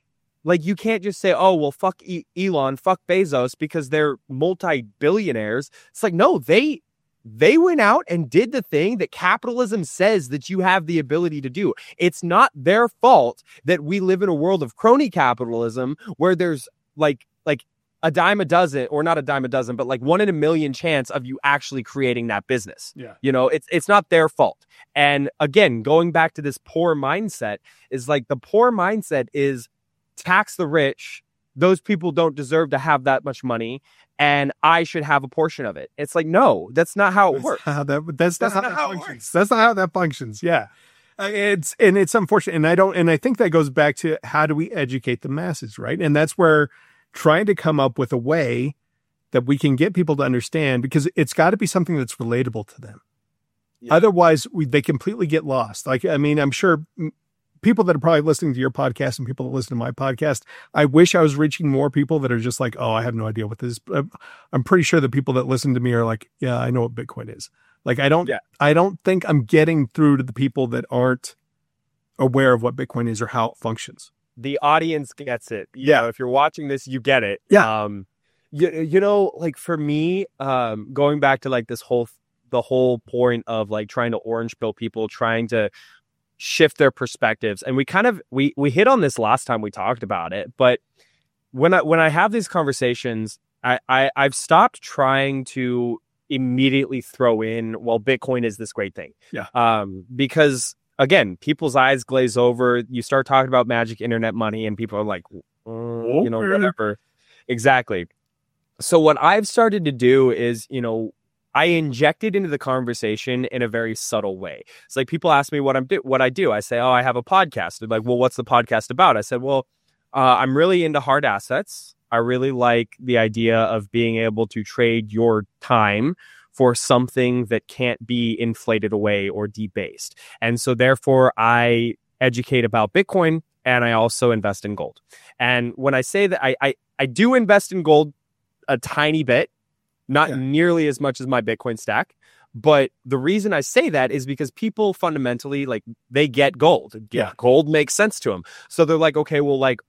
S2: Like, you can't just say, oh, well, fuck e- Elon, fuck Bezos, because they're multi-billionaires. It's like, no, they they went out and did the thing that capitalism says that you have the ability to do. It's not their fault that we live in a world of crony capitalism where there's like like a dime a dozen, or not a dime a dozen, but like one in a million chance of you actually creating that business.
S1: Yeah.
S2: You know, it's it's not their fault. And again, going back to this poor mindset, is like the poor mindset is tax the rich. Those people don't deserve to have that much money, and I should have a portion of it. It's like, no, that's not how it
S1: That's
S2: works.
S1: How that, that's,
S2: That's
S1: not,
S2: not
S1: how,
S2: how
S1: that
S2: it
S1: functions.
S2: works.
S1: That's not how that functions. Yeah. Uh, It's, and it's unfortunate. And I don't, and I think that goes back to how do we educate the masses, right? And that's where trying to come up with a way that we can get people to understand, because it's got to be something that's relatable to them. Yeah. Otherwise, we, they completely get lost. Like, I mean, I'm sure people that are probably listening to your podcast and people that listen to my podcast, I wish I was reaching more people that are just like, oh, I have no idea what this is. I'm pretty sure the people that listen to me are like, yeah, I know what Bitcoin is. Like, I don't, yeah. I don't think I'm getting through to the people that aren't aware of what Bitcoin is or how it functions.
S2: The audience gets it. Yeah. Know, if you're watching this, you get it.
S1: Yeah.
S2: Um, you, you know, like for me, um, going back to like this whole, the whole point of like trying to orange pill people, trying to shift their perspectives. And we kind of, we, we hit on this last time we talked about it, but when I, when I have these conversations, I, I I've stopped trying to immediately throw in, well, Bitcoin is this great thing.
S1: Yeah.
S2: Um, because again, people's eyes glaze over. You start talking about magic internet money and people are like, mm, you know, whatever. Exactly. So what I've started to do is, you know, I inject it into the conversation in a very subtle way. It's like people ask me what I'm do- what I do. I say, oh, I have a podcast. They're like, well, what's the podcast about? I said, well, uh, I'm really into hard assets. I really like the idea of being able to trade your time for something that can't be inflated away or debased. And so therefore, I educate about Bitcoin, and I also invest in gold. And when I say that, I I, I do invest in gold a tiny bit. Not yeah. nearly as much as my Bitcoin stack. But the reason I say that is because people fundamentally, like, they get gold.
S1: Yeah.
S2: Gold makes sense to them. So they're like, okay, well, like,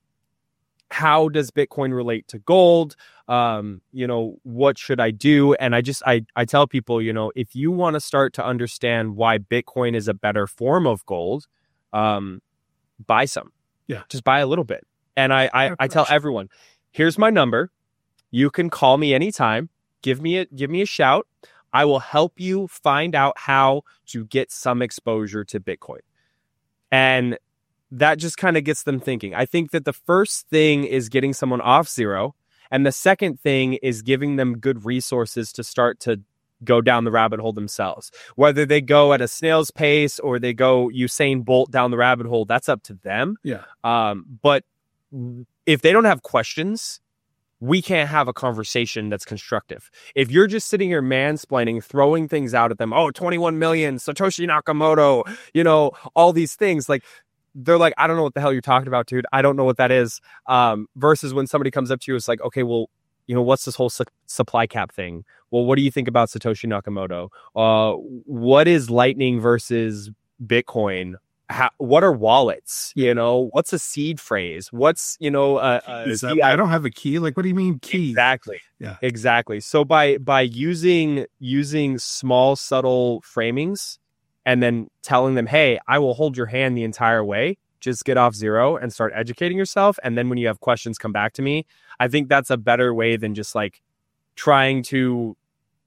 S2: how does Bitcoin relate to gold? Um, you know, what should I do? And I just, I, I tell people, you know, if you want to start to understand why Bitcoin is a better form of gold, um, buy some.
S1: Yeah.
S2: Just buy a little bit. And I, I, I tell everyone, here's my number. You can call me anytime. Give me a give me a shout. I will help you find out how to get some exposure to Bitcoin. And that just kind of gets them thinking. I think that the first thing is getting someone off zero. And the second thing is giving them good resources to start to go down the rabbit hole themselves. Whether they go at a snail's pace or they go Usain Bolt down the rabbit hole, that's up to them.
S1: Yeah.
S2: Um, but if they don't have questions, we can't have a conversation that's constructive. If you're just sitting here mansplaining, throwing things out at them, oh, twenty-one million, Satoshi Nakamoto, you know, all these things, like, they're like, I don't know what the hell you're talking about, dude. I don't know what that is. Um, versus when somebody comes up to you, it's like, okay, well, you know, what's this whole su- supply cap thing? Well, what do you think about Satoshi Nakamoto? Uh, what is Lightning versus Bitcoin? How, what are wallets? You know, what's a seed phrase? What's, you know, uh, uh,
S1: that, I don't have a key. Like, what do you mean key?
S2: Exactly.
S1: Yeah,
S2: exactly. So by, by using, using small, subtle framings and then telling them, hey, I will hold your hand the entire way. Just get off zero and start educating yourself. And then when you have questions, come back to me. I think that's a better way than just like trying to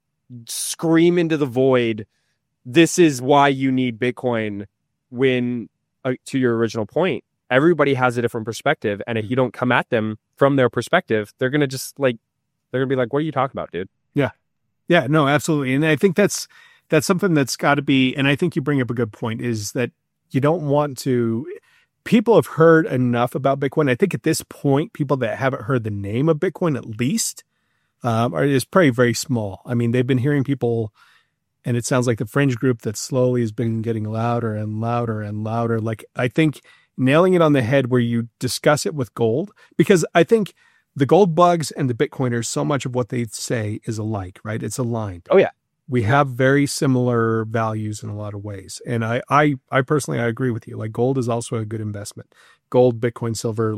S2: scream into the void. This is why you need Bitcoin. When, uh, to your original point, everybody has a different perspective. And if you don't come at them from their perspective, they're going to just like, they're going to be like, what are you talking about, dude?
S1: Yeah. Yeah, no, absolutely. And I think that's, that's something that's got to be, and I think you bring up a good point, is that you don't want to, people have heard enough about Bitcoin. I think at this point, people that haven't heard the name of Bitcoin at least, um, are, is probably very small. I mean, they've been hearing people, and it sounds like the fringe group that slowly has been getting louder and louder and louder. Like, I think nailing it on the head where you discuss it with gold, because I think the gold bugs and the Bitcoiners, so much of what they say is alike, right? It's aligned.
S2: Oh yeah.
S1: We have very similar values in a lot of ways. And I, I, I personally, I agree with you. Like, gold is also a good investment. Gold, Bitcoin, silver, like,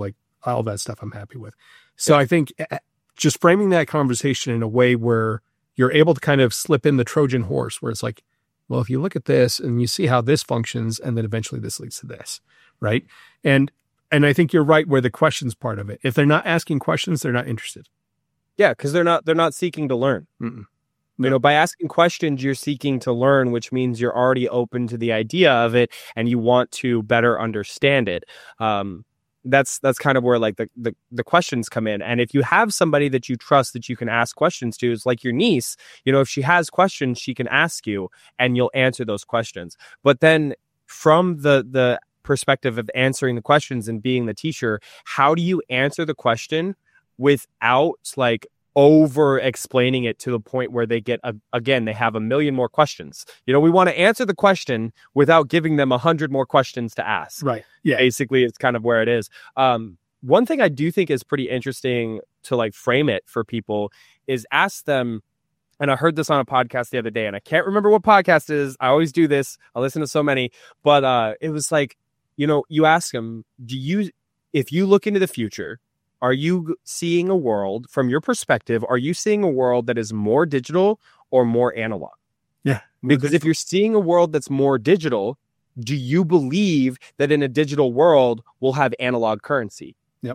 S1: all that stuff I'm happy with. So yeah. I think just framing that conversation in a way where you're able to kind of slip in the Trojan horse, where it's like, well, if you look at this and you see how this functions, and then eventually this leads to this, right? And and I think you're right where the questions part of it. If they're not asking questions, they're not interested.
S2: Yeah, because they're not they're not seeking to learn. Mm-mm. You know, by asking questions, you're seeking to learn, which means you're already open to the idea of it and you want to better understand it. Um, that's that's kind of where like the, the the questions come in. And if you have somebody that you trust that you can ask questions to, it's like your niece, you know, if she has questions, she can ask you and you'll answer those questions. But then from the the perspective of answering the questions and being the teacher, how do you answer the question without like over explaining it to the point where they get a, again they have a million more questions? You know, we want to answer the question without giving them a hundred more questions to ask.
S1: Right. Yeah.
S2: Basically, it's kind of where it is. Um, one thing I do think is pretty interesting to like frame it for people is ask them. And I heard this on a podcast the other day, and I can't remember what podcast it is. I always do this. I listen to so many, but uh, it was like, you know, you ask them, do you, if you look into the future, are you seeing a world from your perspective? Are you seeing a world that is more digital or more analog?
S1: Yeah.
S2: Because if you're seeing a world that's more digital, do you believe that in a digital world we'll have analog currency?
S1: Yep.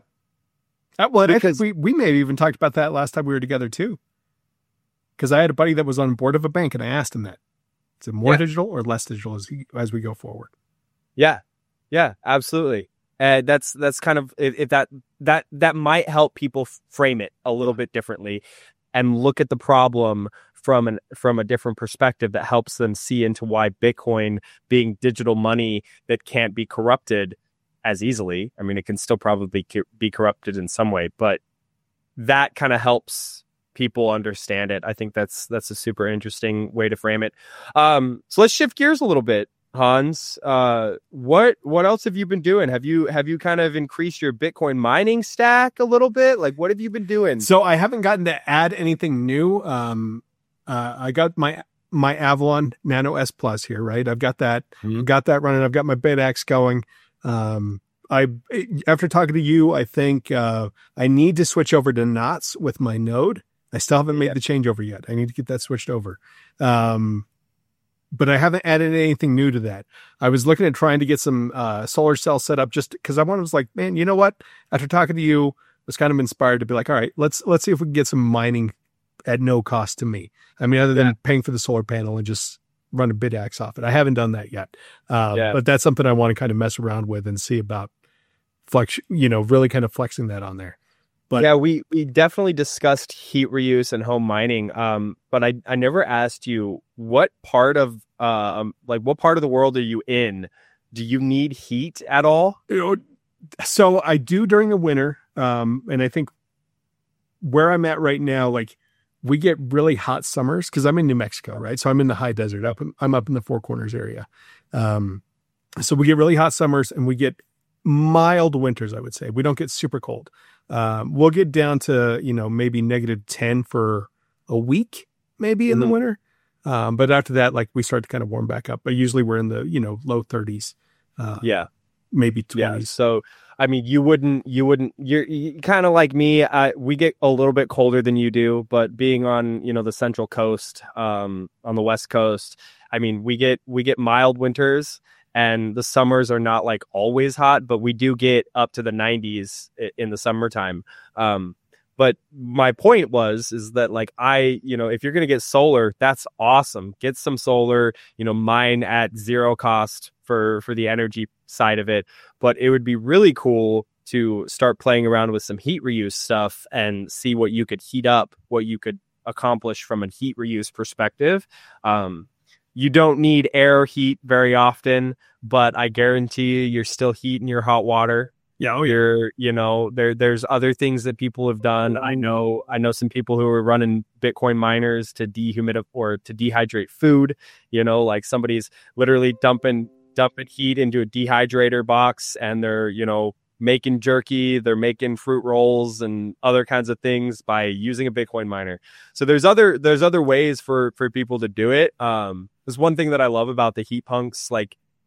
S1: Uh, well, because we, we may have even talked about that last time we were together too. Because I had a buddy that was on board of a bank and I asked him that. Is it more yeah. digital or less digital as, he, as we go forward?
S2: Yeah. Yeah, absolutely. And that's that's kind of if, if that that that might help people f- frame it a little bit differently and look at the problem from an from a different perspective that helps them see into why Bitcoin being digital money that can't be corrupted as easily. I mean, it can still probably be corrupted in some way, but that kind of helps people understand it. I think that's that's a super interesting way to frame it. Um, so let's shift gears a little bit. Hans, uh, what what else have you been doing? Have you have you kind of increased your Bitcoin mining stack a little bit? Like, what have you been doing?
S1: So I haven't gotten to add anything new. Um, uh, I got my my Avalon Nano S Plus here, right? I've got that, mm-hmm. got that running. I've got my BitX going. Um, I after talking to you, I think uh, I need to switch over to Knots with my node. I still haven't made yeah. the changeover yet. I need to get that switched over. Um, But I haven't added anything new to that. I was looking at trying to get some uh, solar cell set up just because I wanted, was like, man, you know what? After talking to you, I was kind of inspired to be like, all right, let's let's see if we can get some mining at no cost to me. I mean, other than yeah. paying for the solar panel and just run a BitX off it. I haven't done that yet. Uh, yeah. But that's something I want to kind of mess around with and see about flex, you know, really kind of flexing that on there. But
S2: yeah, we, we definitely discussed heat reuse and home mining. Um, but I, I never asked you what part of uh, um, like what part of the world are you in? Do you need heat at all?
S1: You know, so I do during the winter. Um, and I think where I'm at right now, like we get really hot summers because I'm in New Mexico, right? So I'm in the high desert. Up, I'm up in the Four Corners area. Um, so we get really hot summers and we get mild winters. I would say we don't get super cold. Um, we'll get down to, you know, maybe negative ten for a week, maybe in mm-hmm. the winter. Um, but after that, like we start to kind of warm back up, but usually we're in the, you know, low thirties. Uh,
S2: yeah.
S1: Maybe twenties.
S2: Yeah. So, I mean, you wouldn't, you wouldn't, you're you, kind of like me. Uh, we get a little bit colder than you do, but being on, you know, the Central Coast, um, on the West Coast, I mean, we get, we get mild winters. And the summers are not like always hot, but we do get up to the nineties in the summertime. Um, but my point was, is that like I, you know, if you're going to get solar, that's awesome. Get some solar, you know, mine at zero cost for, for the energy side of it. But it would be really cool to start playing around with some heat reuse stuff and see what you could heat up, what you could accomplish from a heat reuse perspective. Um, You don't need air heat very often, but I guarantee you, you're still heating your hot water.
S1: Yeah, oh,
S2: you're, you know, there, there's other things that people have done. I know, I know some people who are running Bitcoin miners to dehumidify or to dehydrate food. You know, like somebody's literally dumping, dumping heat into a dehydrator box, and they're, you know, making jerky, they're making fruit rolls and other kinds of things by using a Bitcoin miner. So there's other, there's other ways for, for people to do it. Um, there's one thing that I love about the heat punks. Like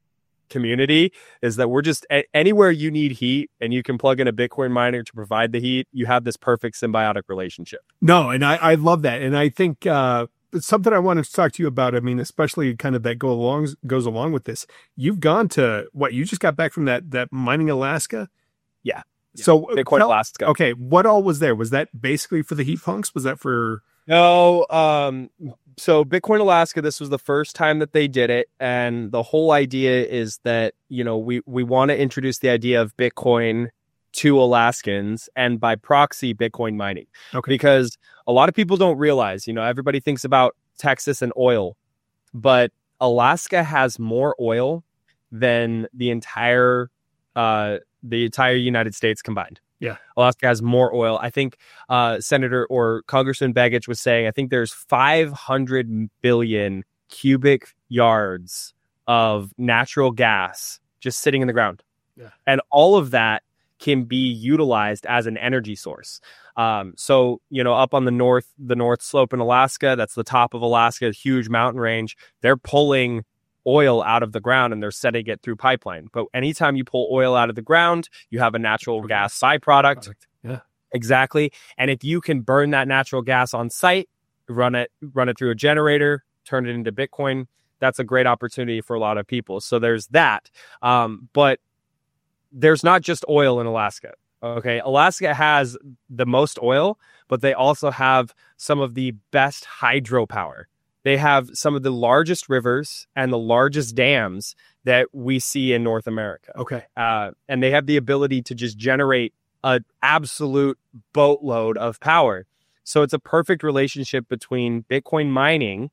S2: community is that we're just a- anywhere you need heat and you can plug in a Bitcoin miner to provide the heat, you have this perfect symbiotic relationship.
S1: No, and I, I love that. And I think uh, it's something I wanted to talk to you about. I mean, especially kind of that go along goes along with this. You've gone to what? You just got back from that that mining Alaska?
S2: Yeah.
S1: So
S2: Bitcoin
S1: tell,
S2: Alaska.
S1: Okay, what all was there? Was that basically for the heat punks? Was that for?
S2: No. Um, so Bitcoin Alaska, this was the first time that they did it. And the whole idea is that, you know, we, we want to introduce the idea of Bitcoin to Alaskans and by proxy Bitcoin mining.
S1: Okay.
S2: Because a lot of people don't realize, you know, everybody thinks about Texas and oil, but Alaska has more oil than the entire uh, the entire United States combined.
S1: Yeah.
S2: Alaska has more oil. I think uh, Senator or Congressman Begich was saying, I think there's five hundred billion cubic yards of natural gas just sitting in the ground.
S1: Yeah.
S2: And all of that can be utilized as an energy source. Um, so, you know, up on the north, the North Slope in Alaska, that's the top of Alaska, a huge mountain range. They're pulling oil out of the ground and they're setting it through pipeline. But anytime you pull oil out of the ground, you have a natural gas byproduct.
S1: Product. Yeah,
S2: exactly. And if you can burn that natural gas on site, run it, run it through a generator, turn it into Bitcoin, that's a great opportunity for a lot of people. So there's that. Um, but there's not just oil in Alaska. Okay. Alaska has the most oil, but they also have some of the best hydropower. They have some of the largest rivers and the largest dams that we see in North America.
S1: Okay.
S2: Uh, and they have the ability to just generate an absolute boatload of power. So it's a perfect relationship between Bitcoin mining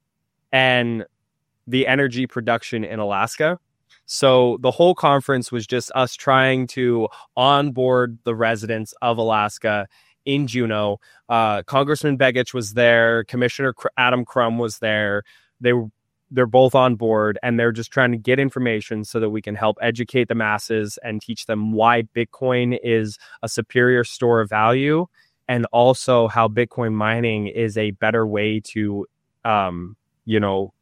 S2: and the energy production in Alaska. So the whole conference was just us trying to onboard the residents of Alaska in Juneau. Uh, Congressman Begich was there. Commissioner Adam Crum was there. They were, they're both on board, and they're just trying to get information so that we can help educate the masses and teach them why Bitcoin is a superior store of value, and also how Bitcoin mining is a better way to, um, you know,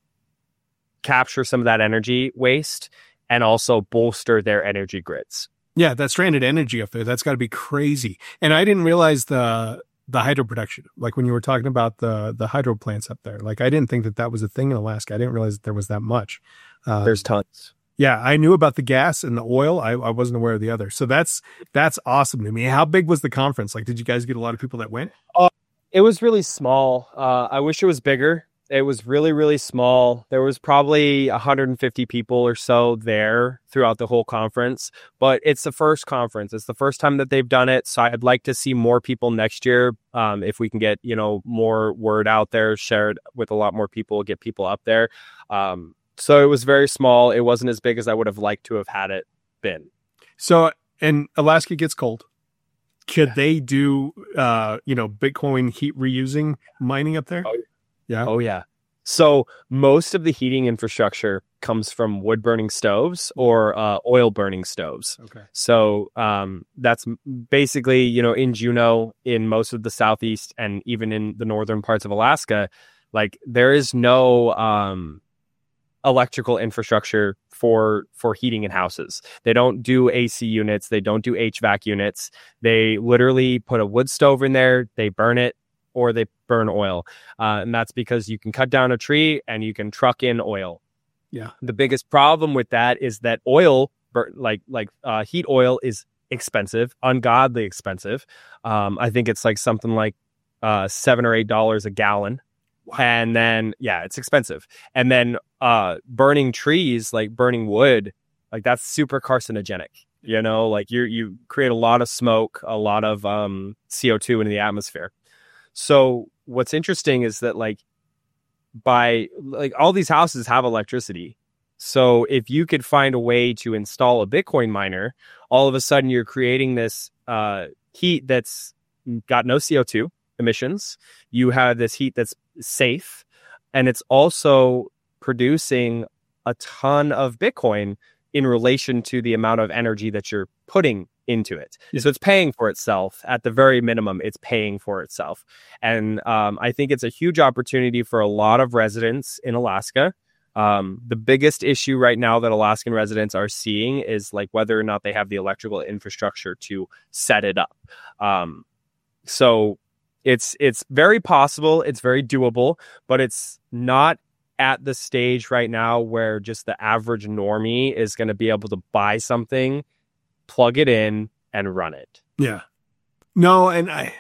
S2: capture some of that energy waste and also bolster their energy grids.
S1: Yeah, that stranded energy up there, that's got to be crazy. And I didn't realize the the hydro production, like when you were talking about the the hydro plants up there. Like I didn't think that that was a thing in Alaska. I didn't realize that there was that much. Uh,
S2: There's tons.
S1: Yeah, I knew about the gas and the oil. I, I wasn't aware of the other. So that's that's awesome to me. How big was the conference? Like, did you guys get a lot of people that went?
S2: Uh, it was really small. Uh, I wish it was bigger. It was really, really small. There was probably one hundred fifty people or so there throughout the whole conference, but it's the first conference. It's the first time that they've done it. So I'd like to see more people next year. Um, if we can get, you know, more word out there, shared with a lot more people, get people up there. Um, so it was very small. It wasn't as big as I would have liked to have had it been.
S1: So, and Alaska gets cold. Could
S2: Yeah.
S1: they do, uh, you know, Bitcoin heat reusing mining up there?
S2: Oh,
S1: yeah.
S2: Oh, yeah. So most of the heating infrastructure comes from wood burning stoves or uh, oil burning stoves.
S1: Okay.
S2: So um, that's basically, you know, in Juneau, in most of the southeast and even in the northern parts of Alaska, like there is no um, electrical infrastructure for for heating in houses. They don't do A C units. They don't do H V A C units. They literally put a wood stove in there. They burn it, or they burn oil. Uh, and that's because you can cut down a tree and you can truck in oil.
S1: Yeah.
S2: The biggest problem with that is that oil, like like uh, heat oil, is expensive, ungodly expensive. Um, I think it's like something like uh, seven or eight dollars a gallon. Wow. And then, yeah, it's expensive. And then uh, burning trees, like burning wood, like that's super carcinogenic. You know, like you you create a lot of smoke, a lot of um, C O two in the atmosphere. So what's interesting is that like by like all these houses have electricity. So if you could find a way to install a Bitcoin miner, all of a sudden you're creating this uh, heat that's got no C O two emissions. You have this heat that's safe, and it's also producing a ton of Bitcoin in relation to the amount of energy that you're putting into it. Yeah. So it's paying for itself. At the very minimum, it's paying for itself. And um, I think it's a huge opportunity for a lot of residents in Alaska Um, the biggest issue right now that Alaskan residents are seeing is like whether or not they have the electrical infrastructure to set it up. Um, so it's it's very possible, it's very doable, but it's not at the stage right now where just the average normie is going to be able to buy something, plug it in, and run it.
S1: Yeah. No, and I,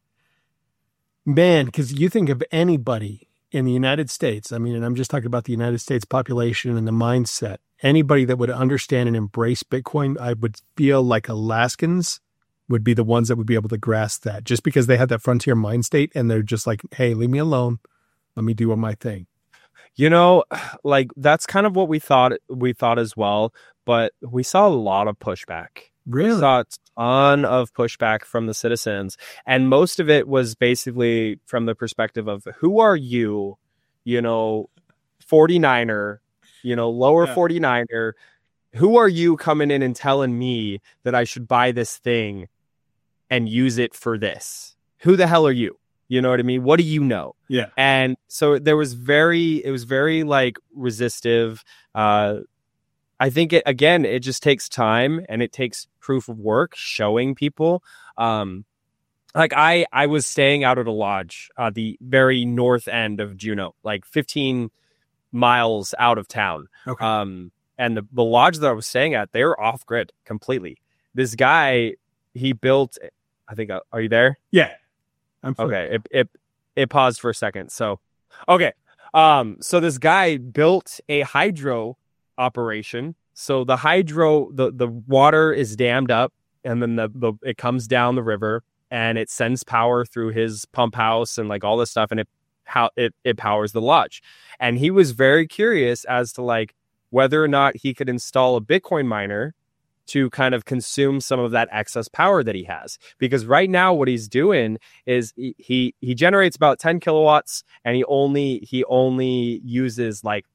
S1: man, because you think of anybody in the United States, I mean, and I'm just talking about the United States population and the mindset, anybody that would understand and embrace Bitcoin, I would feel like Alaskans would be the ones that would be able to grasp that, just because they have that frontier mind state and they're just like, hey, leave me alone. Let me do my thing.
S2: You know, like that's kind of what we thought we thought as well, but we saw a lot of pushback.
S1: Really?
S2: We saw a ton of pushback from the citizens, and most of it was basically from the perspective of who are you, you know, forty-niner, you know, lower yeah. forty-niner, who are you coming in and telling me that I should buy this thing and use it for this? Who the hell are you? You know what I mean? What do you know?
S1: Yeah.
S2: And so there was very, it was very like resistive. Uh, I think it, again, it just takes time and it takes proof of work showing people. Um, like I, I was staying out at a lodge, uh, the very north end of Juneau, like fifteen miles out of town.
S1: Okay.
S2: Um, and the, the lodge that I was staying at, they were off grid completely. This guy, he built, I think, uh, are you there?
S1: Yeah. I'm
S2: okay. It, it, it paused for a second. So, okay. Um, so this guy built a hydro operation. So the hydro, the, the water is dammed up and then the, the, it comes down the river and it sends power through his pump house and like all this stuff. And it, how it, it powers the lodge. And he was very curious as to like whether or not he could install a Bitcoin miner to kind of consume some of that excess power that he has. Because right now what he's doing is he he, he generates about ten kilowatts and he only he only uses like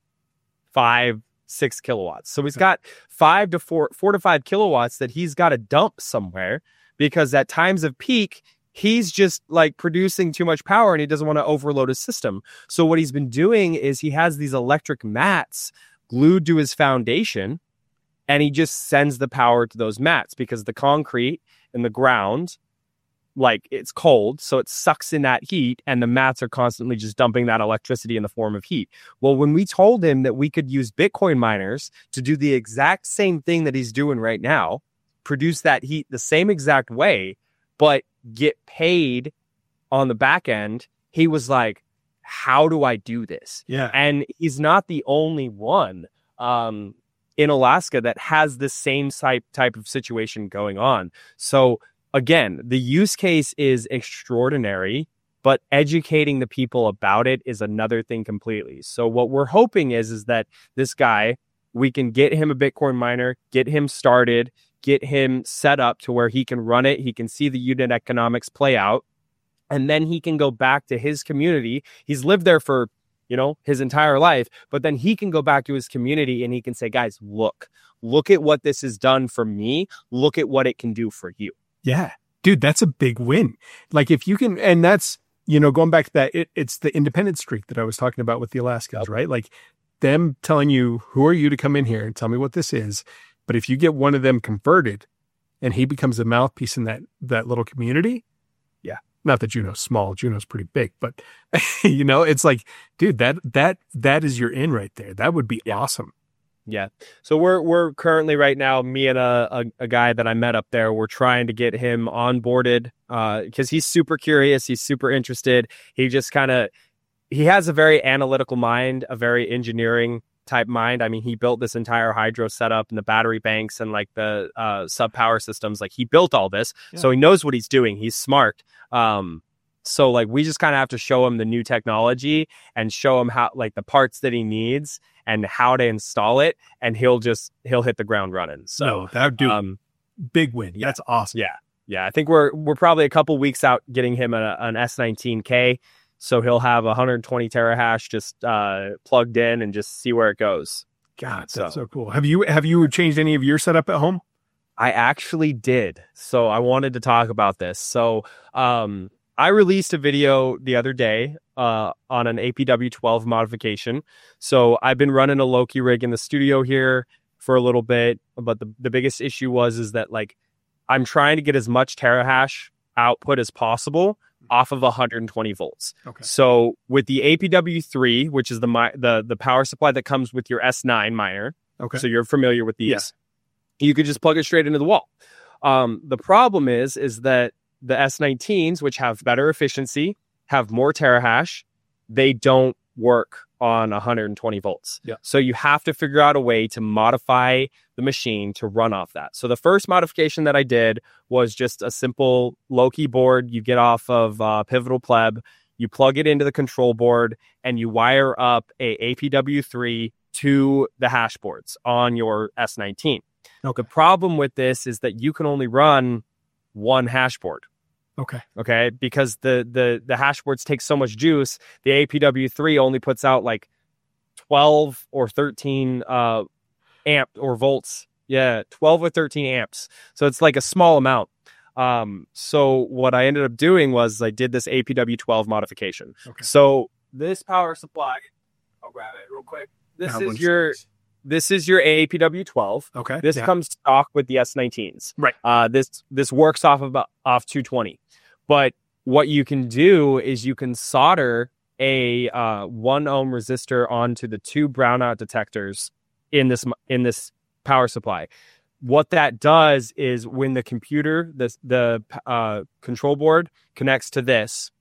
S2: five, six kilowatts. So he's got five to four, four to five kilowatts that he's got to dump somewhere because at times of peak, he's just like producing too much power and he doesn't want to overload his system. So what he's been doing is he has these electric mats glued to his foundation. And he just sends the power to those mats because the concrete in the ground, like it's cold, so it sucks in that heat and the mats are constantly just dumping that electricity in the form of heat. Well, when we told him that we could use Bitcoin miners to do the exact same thing that he's doing right now, produce that heat the same exact way, but get paid on the back end, he was like, how do I do this?
S1: Yeah.
S2: And he's not the only one. Um, in Alaska that has this same type type of situation going on. So again, the use case is extraordinary, but educating the people about it is another thing completely. So what we're hoping is, is that this guy, we can get him a Bitcoin miner, get him started, get him set up to where he can run it. He can see the unit economics play out. And then he can go back to his community. He's lived there for you know, his entire life, but then he can go back to his community and he can say, guys, look, look at what this has done for me. Look at what it can do for you.
S1: Yeah, dude, that's a big win. Like if you can, and that's, you know, going back to that, it, it's the independent streak that I was talking about with the Alaskans,
S2: Yep.
S1: right? Like them telling you, who are you to come in here and tell me what this is? But if you get one of them converted and he becomes a mouthpiece in that, that little community, yeah. Not that Juneau's small, Juneau's pretty big, but you know, it's like, dude, that that that is your in right there. That would be
S2: yeah.
S1: awesome.
S2: Yeah. So we're we're currently right now, me and a, a, a guy that I met up there, we're trying to get him onboarded uh, because he's super curious, he's super interested. He just kind of he has a very analytical mind, a very engineering type mind. I mean, he built this entire hydro setup and the battery banks and like the uh, sub power systems. Like he built all this, yeah. So he knows what he's doing. He's smart. Um, so like we just kind of have to show him the new technology and show him how like the parts that he needs and how to install it, and he'll just he'll hit the ground running. So
S1: no, that would do um, big win.
S2: Yeah,
S1: that's awesome.
S2: Yeah, yeah. I think we're we're probably a couple weeks out getting him a, an S nineteen K. So he'll have one hundred twenty terahash just uh, plugged in and just see where it goes.
S1: God, that's so. so cool. Have you have you changed any of your setup at home?
S2: I actually did. So I wanted to talk about this. So um, I released a video the other day uh, on an A P W twelve modification. So I've been running a Loki rig in the studio here for a little bit, but the, the biggest issue was is that like I'm trying to get as much terahash output as possible off of one hundred twenty volts.
S1: Okay.
S2: So with the A P W three, which is the mi- the the power supply that comes with your S nine miner,
S1: Okay.
S2: so you're familiar with these, yeah. You could just plug it straight into the wall. Um, the problem is is that the S nineteens, which have better efficiency, have more terahash, they don't work on one hundred twenty volts.
S1: Yeah.
S2: So you have to figure out a way to modify the machine to run off that. So the first modification that I did was just a simple Loki board you get off of uh, Pivotal Pleb. You plug it into the control board and you wire up a A P W three to the hash boards on your S nineteen.
S1: Okay.
S2: The problem with this is that you can only run one hash board.
S1: Okay.
S2: Okay. Because the the the hash boards take so much juice, the A P W three only puts out like twelve or thirteen uh, amp or volts. Yeah, twelve or thirteen amps. So it's like a small amount. Um, so what I ended up doing was I did this A P W twelve modification.
S1: Okay.
S2: So this power supply, I'll grab it real quick. This
S1: How
S2: is
S1: much
S2: your
S1: is-
S2: this is your A P W twelve.
S1: Okay.
S2: This
S1: yeah.
S2: comes stock with the S nineteens.
S1: Right.
S2: Uh, this this works off of off two twenty. But what you can do is you can solder a uh, one ohm resistor onto the two brownout detectors in this in this power supply. What that does is when the computer, the the uh, control board connects to this,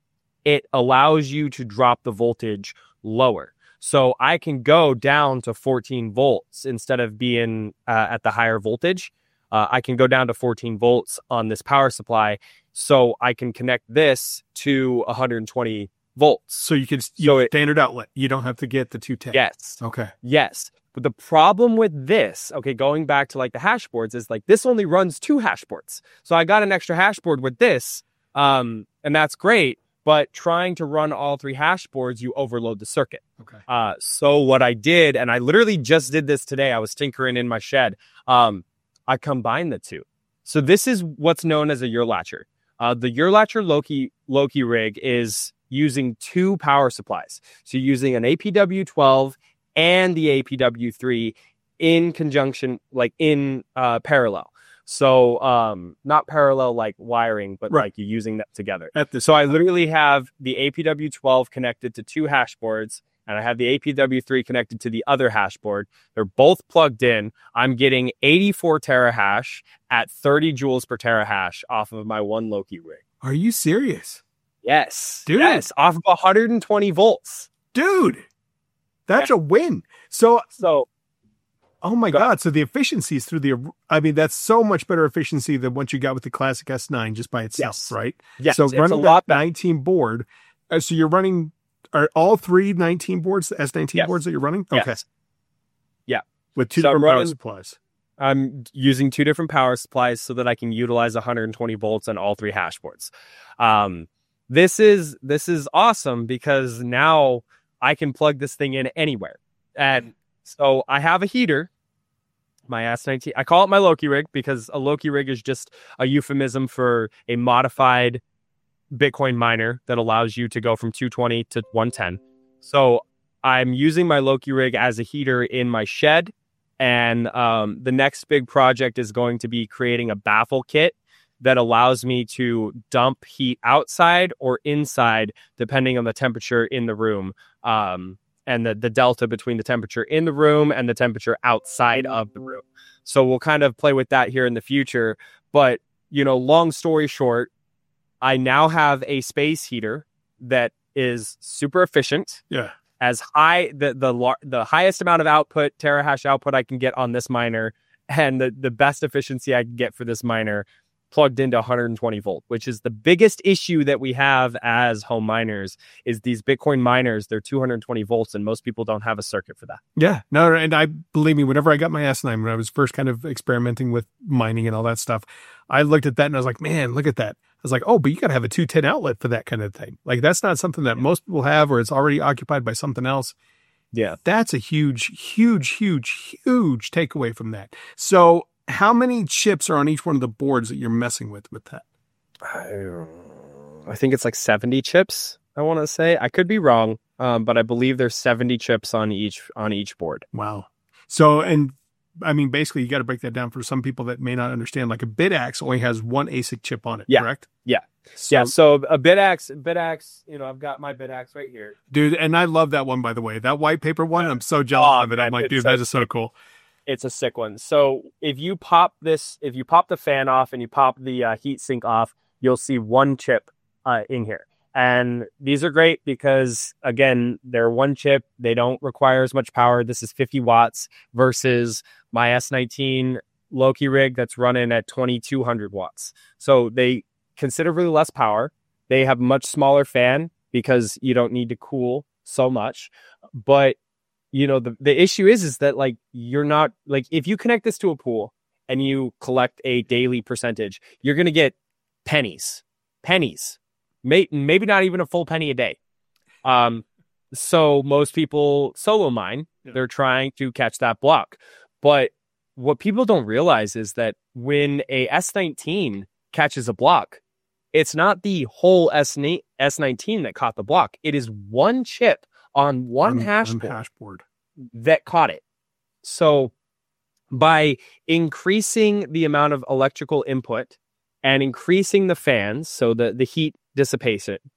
S2: it allows you to drop the voltage lower. So I can go down to fourteen volts instead of being uh, at the higher voltage. Uh, I can go down to fourteen volts on this power supply. So I can connect this to one hundred twenty volts.
S1: So you can you
S2: So it-
S1: standard outlet. You don't have to get the two ten.
S2: Yes.
S1: Okay.
S2: Yes. But the problem with this, okay, going back to like the hash boards is like this only runs two hash boards. So I got an extra hash board with this, um, and that's great. But trying to run all three hash boards, you overload the circuit.
S1: Okay.
S2: Uh, so what I did, and I literally just did this today, I was tinkering in my shed. Um, I combined the two. So this is what's known as a Eurlatcher. Uh, the Eurlatcher Loki Loki rig is using two power supplies. So you're using an A P W twelve and the A P W three in conjunction, like in uh, parallel. So um, not parallel like wiring, but
S1: Right.
S2: like you're using them together.
S1: At this.
S2: So I literally have the A P W twelve connected to two hash boards, and I have the A P W three connected to the other hash board. They're both plugged in. I'm getting eighty-four terahash at thirty joules per terahash off of my one Loki rig.
S1: Are you serious,
S2: Yes.
S1: Dude.
S2: Yes. Off of one hundred twenty volts.
S1: dude? That's a win. So,
S2: So
S1: oh my
S2: Go-
S1: God. So the efficiencies through the, I mean, that's so much better efficiency than what you got with the classic S nine just by itself,
S2: Yes.
S1: right?
S2: yes,
S1: so
S2: it's a
S1: running
S2: lot
S1: that
S2: better.
S1: nineteen board. Uh, so you're running, are all three nineteen boards, the S nineteen
S2: Yes.
S1: boards that you're running?
S2: Yes.
S1: Okay.
S2: Yeah.
S1: With two
S2: So I'm
S1: different power
S2: running-
S1: supplies.
S2: I'm using two different power supplies so that I can utilize one hundred twenty volts on all three hash boards. Um, this is this is awesome because now I can plug this thing in anywhere. And so I have a heater, my S nineteen. I call it my Loki rig because a Loki rig is just a euphemism for a modified Bitcoin miner that allows you to go from two twenty to one ten. So I'm using my Loki rig as a heater in my shed. And um, the next big project is going to be creating a baffle kit that allows me to dump heat outside or inside, depending on the temperature in the room, um, and the, the delta between the temperature in the room and the temperature outside of the room. So we'll kind of play with that here in the future. But, you know, long story short, I now have a space heater that is super efficient.
S1: Yeah.
S2: As high the the lar- the highest amount of output, terahash output I can get on this miner, and the the best efficiency I can get for this miner plugged into one hundred twenty volt, which is the biggest issue that we have as home miners. Is these Bitcoin miners, they're two hundred twenty volts, and most people don't have a circuit for that.
S1: Yeah. No, and I believe me, whenever I got my S nine, when I was first kind of experimenting with mining and all that stuff, I looked at that and I was like, man, look at that. I was like, oh, but you got to have a two ten outlet for that kind of thing. Like, that's not something that most people have, or it's already occupied by something else.
S2: Yeah.
S1: That's a huge, huge, huge, huge takeaway from that. So how many chips are on each one of the boards that you're messing with with that?
S2: I, I think it's like seventy chips. I want to say I could be wrong, um, but I believe there's seventy chips on each on each board.
S1: Wow. So, and I mean, basically, you got to break that down for some people that may not understand. Like a BitAxe only has one A S I C chip on it,
S2: yeah.
S1: correct?
S2: Yeah. So, yeah. So a BitAxe, BitAxe, you know, I've got my BitAxe right here,
S1: dude. And I love that one, by the way. That white paper one, I'm so jealous oh, of it. Man, I'm like, dude, that is so cool.
S2: It's a sick one. So if you pop this, if you pop the fan off and you pop the uh, heat sink off, you'll see one chip uh, in here. And these are great because, again, they're one chip. They don't require as much power. This is fifty watts versus my S nineteen Loki rig that's running at twenty-two hundred watts. So they considerably less power. They have much smaller fan because you don't need to cool so much. But, you know, the, the issue is, is that like, you're not like, if you connect this to a pool and you collect a daily percentage, you're going to get pennies, pennies. May, maybe not even a full penny a day. Um, so most people solo mine. Yeah. They're trying to catch that block. But what people don't realize is that when a S nineteen catches a block, it's not the whole S nineteen that caught the block. It is one chip on one hash board that caught it. So by increasing the amount of electrical input and increasing the fans, so the, the heat dissipates it,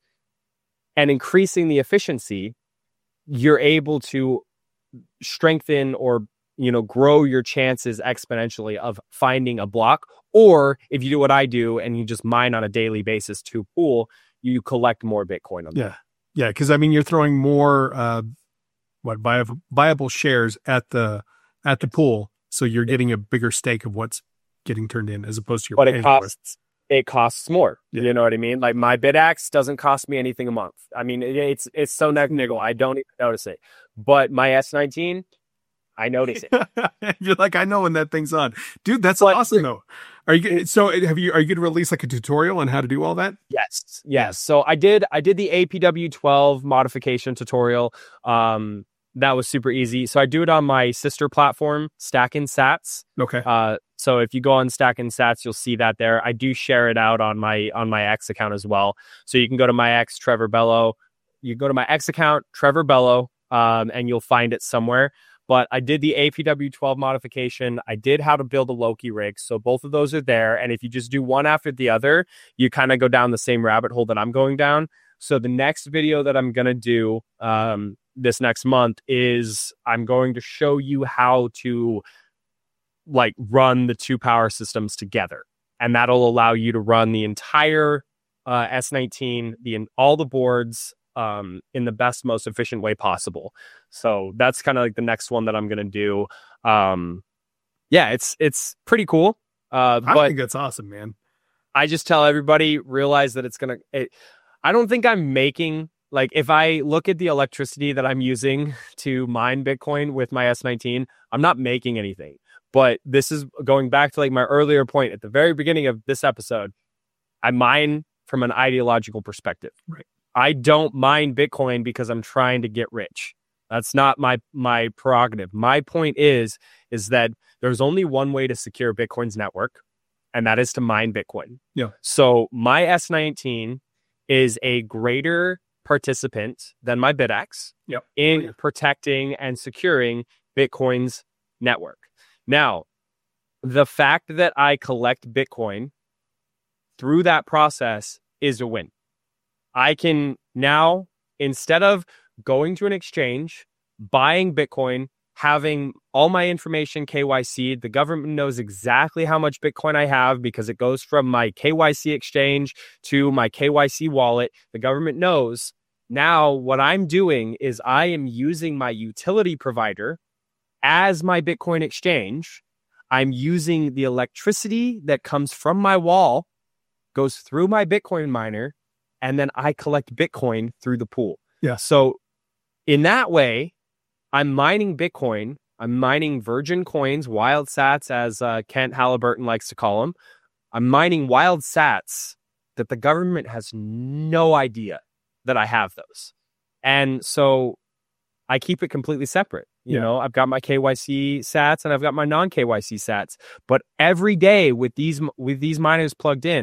S2: and increasing the efficiency, you're able to strengthen or, you know, grow your chances exponentially of finding a block. Or if you do what I do and you just mine on a daily basis to pool, you collect more Bitcoin on that.
S1: Yeah. Yeah. Because I mean, you're throwing more uh, what viable, viable shares at the at the pool, so you're getting a bigger stake of what's getting turned in as opposed to your.
S2: But it costs. It costs more.
S1: Yeah.
S2: You know what I mean? Like my BitAxe doesn't cost me anything a month. I mean, it, it's it's so niggle. I don't even notice it. But my S nineteen, I notice it.
S1: You're like, I know when that thing's on, dude. That's but, awesome though. Are you so? Have you? Are you going to release like a tutorial on how to do all that?
S2: Yes, yes. So I did. I did the A P W twelve modification tutorial. Um, that was super easy. So I do it on my sister platform, Stackin' Sats.
S1: Okay.
S2: Uh, so if you go on Stackin' Sats, you'll see that there. I do share it out on my on my X account as well. So you can go to my X, Trevor Bello. You go to my X account, Trevor Bello, um, and you'll find it somewhere. But I did the A P W twelve modification. I did how to build a Loki rig. So both of those are there. And if you just do one after the other, you kind of go down the same rabbit hole that I'm going down. So the next video that I'm going to do um, this next month is I'm going to show you how to like run the two power systems together. And that'll allow you to run the entire uh, S nineteen, the all the boards, um in the best, most efficient way possible. So that's kind of like the next one that I'm gonna do. Um yeah, it's it's pretty cool. Uh
S1: I
S2: but
S1: think that's awesome, man.
S2: I just tell everybody, realize that it's gonna it, I don't think I'm making, like, if I look at the electricity that I'm using to mine Bitcoin with my S nineteen, I'm not making anything. But this is going back to like my earlier point at the very beginning of this episode. I mine from an ideological perspective.
S1: Right.
S2: I don't mine Bitcoin because I'm trying to get rich. That's not my my prerogative. My point is, is that there's only one way to secure Bitcoin's network, and that is to mine Bitcoin.
S1: Yeah.
S2: So my S nineteen is a greater participant than my BitAxe
S1: yep.
S2: in
S1: oh, yeah.
S2: protecting and securing Bitcoin's network. Now, the fact that I collect Bitcoin through that process is a win. I can now, instead of going to an exchange, buying Bitcoin, having all my information K Y C'd, the government knows exactly how much Bitcoin I have because it goes from my K Y C exchange to my K Y C wallet. The government knows. Now, what I'm doing is I am using my utility provider as my Bitcoin exchange. I'm using the electricity that comes from my wall, goes through my Bitcoin miner, and then I collect Bitcoin through the pool.
S1: Yeah.
S2: So in that way, I'm mining Bitcoin. I'm mining virgin coins, wild sats, as uh, Kent Halliburton likes to call them. I'm mining wild sats that the government has no idea that I have those. And so I keep it completely separate. You
S1: yeah.
S2: know, I've got my K Y C sats and I've got my non-K Y C sats. But every day with these with these miners plugged in,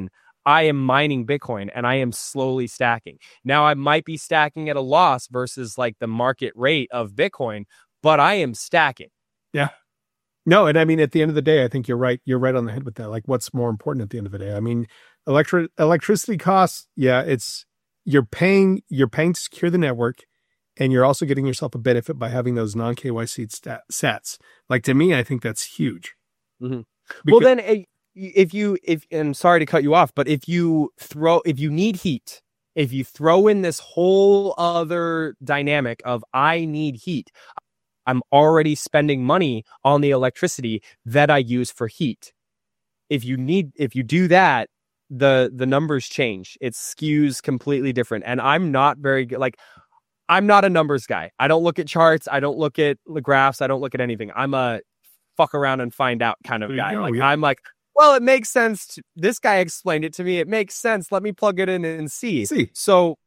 S2: I am mining Bitcoin and I am slowly stacking. Now I might be stacking at a loss versus like the market rate of Bitcoin, but I am stacking.
S1: Yeah. No, and I mean, at the end of the day, I think you're right. You're right on the head with that. Like, what's more important at the end of the day? I mean, electric electricity costs. Yeah, it's you're paying you're paying to secure the network, and you're also getting yourself a benefit by having those non K Y C stat, sats. Like, to me, I think that's huge.
S2: Mm-hmm. Well, then if you if and sorry to cut you off, but if you throw if you need heat, if you throw in this whole other dynamic of I need heat, I'm already spending money on the electricity that I use for heat. If you need, if you do that, the the numbers change. It skews completely different. And I'm not very good. Like, I'm not a numbers guy. I don't look at charts. I don't look at the graphs. I don't look at anything. I'm a fuck around and find out kind of guy.
S1: Go,
S2: like
S1: yeah.
S2: I'm like, well, it makes sense. To, this guy explained it to me. It makes sense. Let me plug it in and see.
S1: See.
S2: So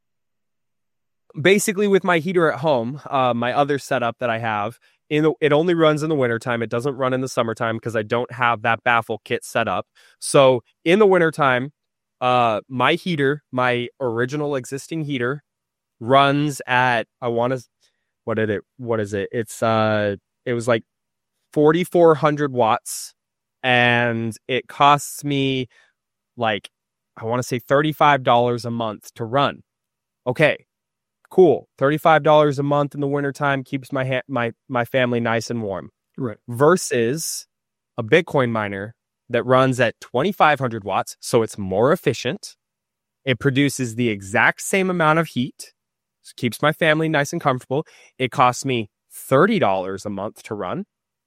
S2: basically, with my heater at home, uh, my other setup that I have, in the, it only runs in the wintertime. It doesn't run in the summertime because I don't have that baffle kit set up. So in the wintertime, uh, my heater, my original existing heater, runs at, I want to, what did it, what is it? It's, uh, it was like forty-four hundred watts, and it costs me like, I want to say thirty-five dollars a month to run. Okay. Cool. thirty-five dollars a month in the wintertime keeps my ha- my my family nice and warm.
S1: Right.
S2: Versus a Bitcoin miner that runs at twenty-five hundred watts, so it's more efficient. It produces the exact same amount of heat, so keeps my family nice and comfortable. It costs me thirty dollars a month to run,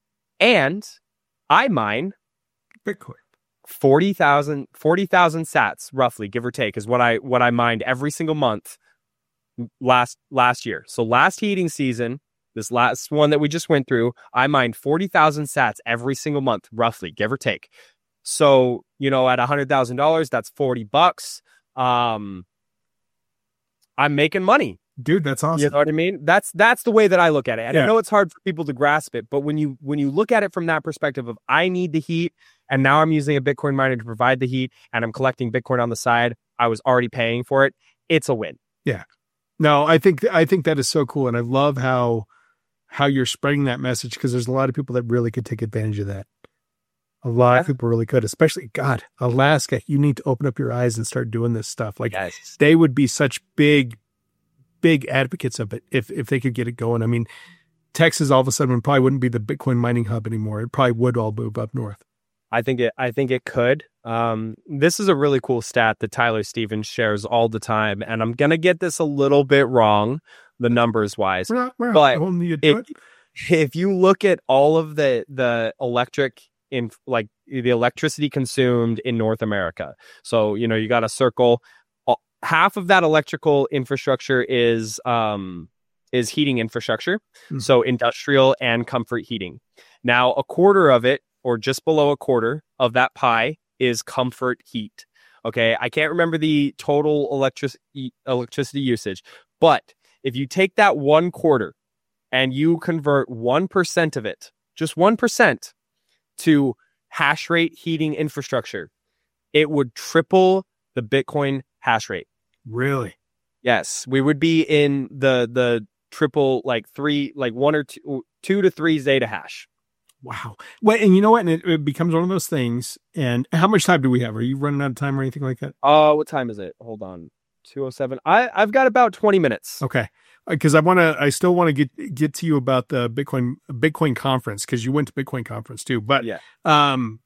S2: and I mine
S1: Bitcoin.
S2: forty thousand forty thousand sats, roughly, give or take, is what I what I mined every single month last last year. So last heating season, this last one that we just went through, I mined forty thousand sats every single month, roughly, give or take. So, you know, at one hundred thousand dollars, that's forty bucks. Um, I'm making money.
S1: Dude, that's awesome.
S2: You know what I mean? That's that's the way that I look at it. And
S1: Yeah.
S2: I know it's hard for people to grasp it, but when you when you look at it from that perspective of I need the heat, and now I'm using a Bitcoin miner to provide the heat, and I'm collecting Bitcoin on the side, I was already paying for it. It's a win.
S1: Yeah. No, I think I think that is so cool, and I love how how you're spreading that message, because there's a lot of people that really could take advantage of that. A lot
S2: Yeah.
S1: of people really could, especially God, Alaska. You need to open up your eyes and start doing this stuff. Like,
S2: Yes.
S1: they would be such big, big advocates of it if if they could get it going. I mean, Texas all of a sudden probably wouldn't be the Bitcoin mining hub anymore. It probably would all move up north.
S2: I think it. I think it could. Um, this is a really cool stat that Tyler Stevens shares all the time, and I'm gonna get this a little bit wrong, the numbers wise.
S1: We're not, we're not
S2: But
S1: holding you to
S2: it-
S1: it.
S2: If you look at all of the the electric in like the electricity consumed in North America, so you know you got to circle uh, half of that electrical infrastructure is um is heating infrastructure,
S1: Mhm.
S2: so industrial and comfort heating. Now a quarter of it, or just below a quarter of that pie, is comfort heat. Okay, I can't remember the total electric electricity usage, but if you take that one quarter and you convert one percent of it, just one percent, to hash rate heating infrastructure, it would triple the Bitcoin hash rate.
S1: Really?
S2: Yes, we would be in the the triple, like three, like one or two, two to three Zeta hash.
S1: Wow. Well, and you know what? And it, it becomes one of those things. And how much time do we have? Are you running out of time or anything like that?
S2: Uh, what time is it? Hold on. two oh seven. I, I've got about twenty minutes.
S1: Okay. Because I want to, I still want to get get to you about the Bitcoin Bitcoin conference, because you went to Bitcoin conference too. But
S2: Yeah.
S1: um,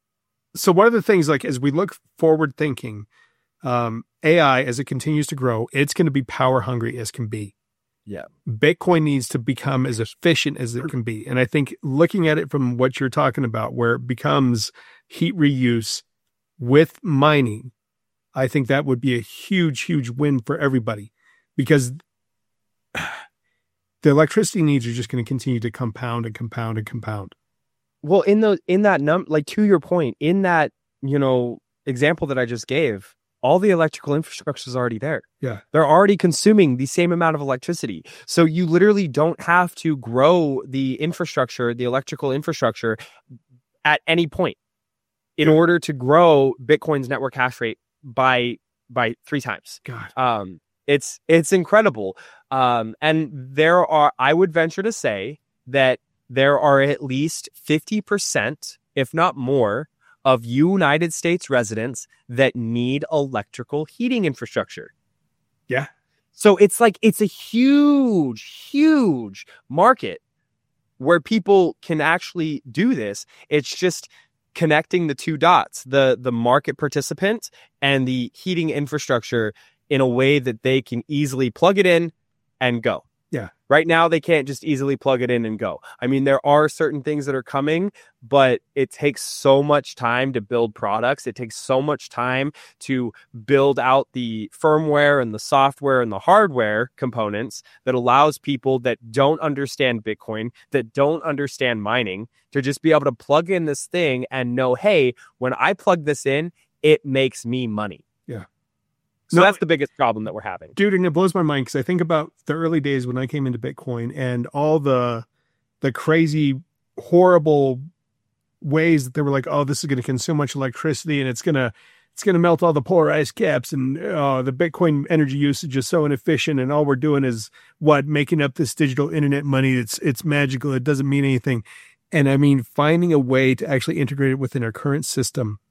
S1: so one of the things, like, as we look forward thinking, um, A I, as it continues to grow, it's going to be power hungry as can be.
S2: Yeah.
S1: Bitcoin needs to become as efficient as it can be. And I think looking at it from what you're talking about, where it becomes heat reuse with mining, I think that would be a huge, huge win for everybody, because the electricity needs are just going to continue to compound and compound and compound.
S2: Well, in the in that num like to your point, in that, you know, example that I just gave, all the electrical infrastructure is already there.
S1: Yeah.
S2: They're already consuming the same amount of electricity. So you literally don't have to grow the infrastructure, the electrical infrastructure, at any point in order to grow Bitcoin's network hash rate by by three times.
S1: God.
S2: Um, it's it's incredible. Um, and there are, I would venture to say that there are at least fifty percent, if not more, of United States residents that need electrical heating infrastructure.
S1: Yeah.
S2: So it's like, it's a huge, huge market where people can actually do this. It's just connecting the two dots, the the market participant and the heating infrastructure, in a way that they can easily plug it in and go.
S1: Yeah.
S2: Right now, they can't just easily plug it in and go. I mean, there are certain things that are coming, but it takes so much time to build products. It takes so much time to build out the firmware and the software and the hardware components that allows people that don't understand Bitcoin, that don't understand mining, to just be able to plug in this thing and know, hey, when I plug this in, it makes me money.
S1: Yeah.
S2: So
S1: No,
S2: that's the biggest problem that we're having.
S1: Dude, and it blows my mind because I think about the early days when I came into Bitcoin and all the the crazy, horrible ways that they were like, oh, this is going to consume much electricity and it's going to it's going to melt all the polar ice caps, and oh, the Bitcoin energy usage is so inefficient, and all we're doing is what, making up this digital internet money. It's it's magical. It doesn't mean anything. And I mean, finding a way to actually integrate it within our current system,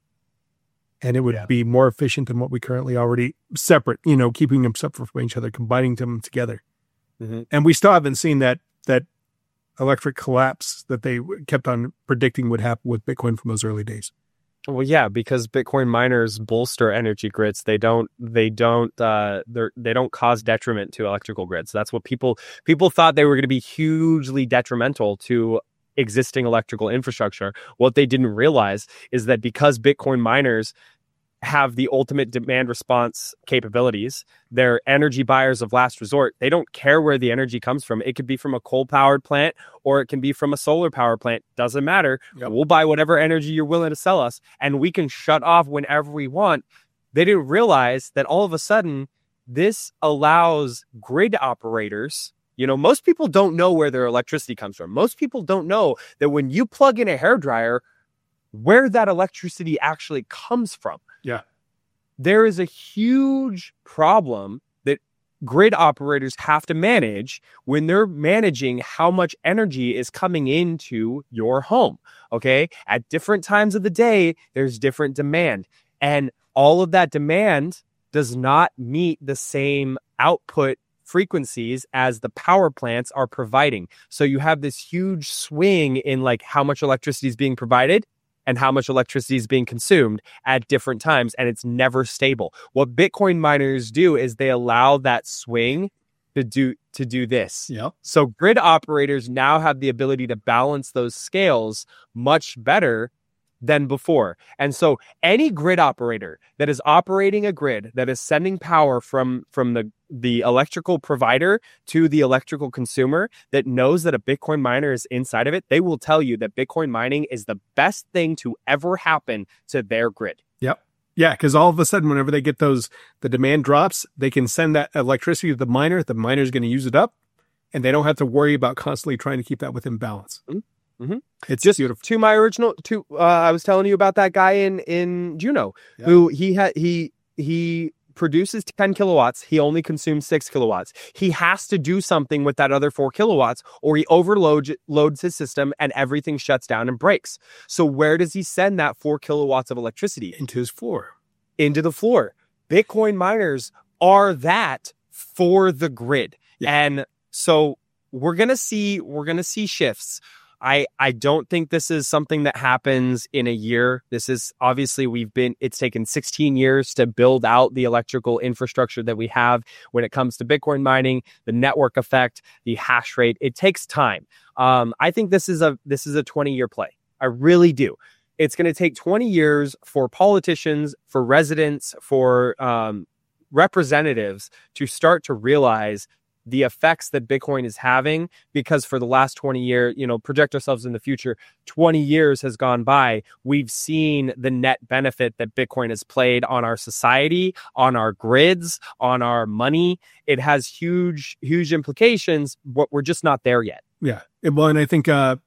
S1: and it would
S2: Yeah.
S1: be more efficient than what we currently already separate, you know, keeping them separate from each other, combining them together.
S2: Mm-hmm.
S1: And we still haven't seen that, that electric collapse that they kept on predicting would happen with Bitcoin from those early days.
S2: Well, yeah, because Bitcoin miners bolster energy grids. They don't. They don't. Uh, they they don't cause detriment to electrical grids. That's what people people thought they were going to be hugely detrimental to existing electrical infrastructure. What they didn't realize is that because Bitcoin miners have the ultimate demand response capabilities, they're energy buyers of last resort. They don't care where the energy comes from. It could be from a coal powered plant or it can be from a solar power plant. Doesn't matter.
S1: Yep.
S2: We'll buy whatever energy you're willing to sell us, and we can shut off whenever we want. They didn't realize that all of a sudden this allows grid operators. You know, most people don't know where their electricity comes from. Most people don't know that when you plug in a hairdryer, where that electricity actually comes from.
S1: Yeah.
S2: There is a huge problem that grid operators have to manage when they're managing how much energy is coming into your home. Okay. At different times of the day, there's different demand. And all of that demand does not meet the same output frequencies as the power plants are providing. So you have this huge swing in like how much electricity is being provided and how much electricity is being consumed at different times, and it's never stable. What Bitcoin miners do is they allow that swing to do to do this.
S1: Yeah.
S2: So grid operators now have the ability to balance those scales much better than before. And so any grid operator that is operating a grid that is sending power from from the the electrical provider to the electrical consumer that knows that a Bitcoin miner is inside of it, they will tell you that Bitcoin mining is the best thing to ever happen to their grid.
S1: Yep. Yeah, because all of a sudden, whenever they get those, the demand drops, they can send that electricity to the miner. The miner's going to use it up, and they don't have to worry about constantly trying to keep that within balance.
S2: Mm-hmm. Mm-hmm.
S1: It's
S2: Just
S1: beautiful.
S2: to my original, to uh, I was telling you about that guy in in Juneau,
S1: Yeah.
S2: who he had he he produces ten kilowatts. He only consumes six kilowatts. He has to do something with that other four kilowatts, or he overloads loads his system and everything shuts down and breaks. So where does he send that four kilowatts of electricity?
S1: Into his floor.
S2: Into the floor. Bitcoin miners are that for the grid.
S1: Yeah.
S2: And so we're going to see, we're going to see shifts. I, I don't think this is something that happens in a year. This is obviously we've been, it's taken sixteen years to build out the electrical infrastructure that we have when it comes to Bitcoin mining, the network effect, the hash rate. It takes time. Um, I think this is a, this is a twenty year play. I really do. It's going to take twenty years for politicians, for residents, for um, representatives to start to realize the effects that Bitcoin is having, because for the last twenty years, you know, project ourselves in the future, twenty years has gone by. We've seen the net benefit that Bitcoin has played on our society, on our grids, on our money. It has huge, huge implications, but we're just not there yet.
S1: Yeah. And, well, and I think uh,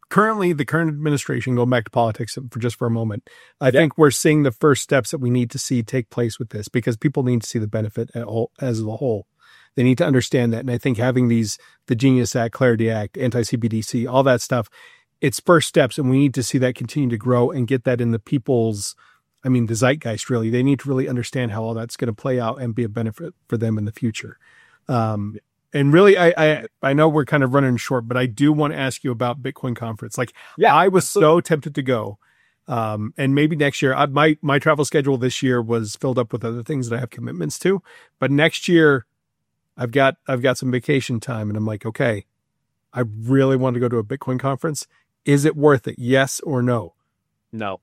S1: currently the current administration, going back to politics for just for a moment, I
S2: Yeah.
S1: think we're seeing the first steps that we need to see take place with this, because people need to see the benefit at all, as a whole. They need to understand that. And I think having these, the Genius Act, Clarity Act, anti-C B D C, all that stuff, it's first steps. And we need to see that continue to grow and get that in the people's, I mean, the zeitgeist, really. They need to really understand how all that's going to play out and be a benefit for them in the future. Um, and really, I, I, I know we're kind of running short, but I do want to ask you about Bitcoin conference. Like,
S2: Yeah,
S1: I was
S2: absolutely.
S1: so tempted to go. Um, and maybe next year, I, my, my travel schedule this year was filled up with other things that I have commitments to, but next year I've got, I've got some vacation time, and I'm like, okay, I really want to go to a Bitcoin conference. Is it worth it? Yes or no?
S2: No.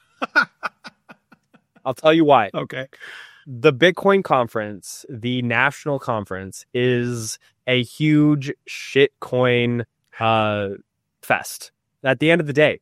S2: I'll tell you why.
S1: Okay.
S2: The Bitcoin conference, the national conference, is a huge shitcoin uh, fest. At the end of the day,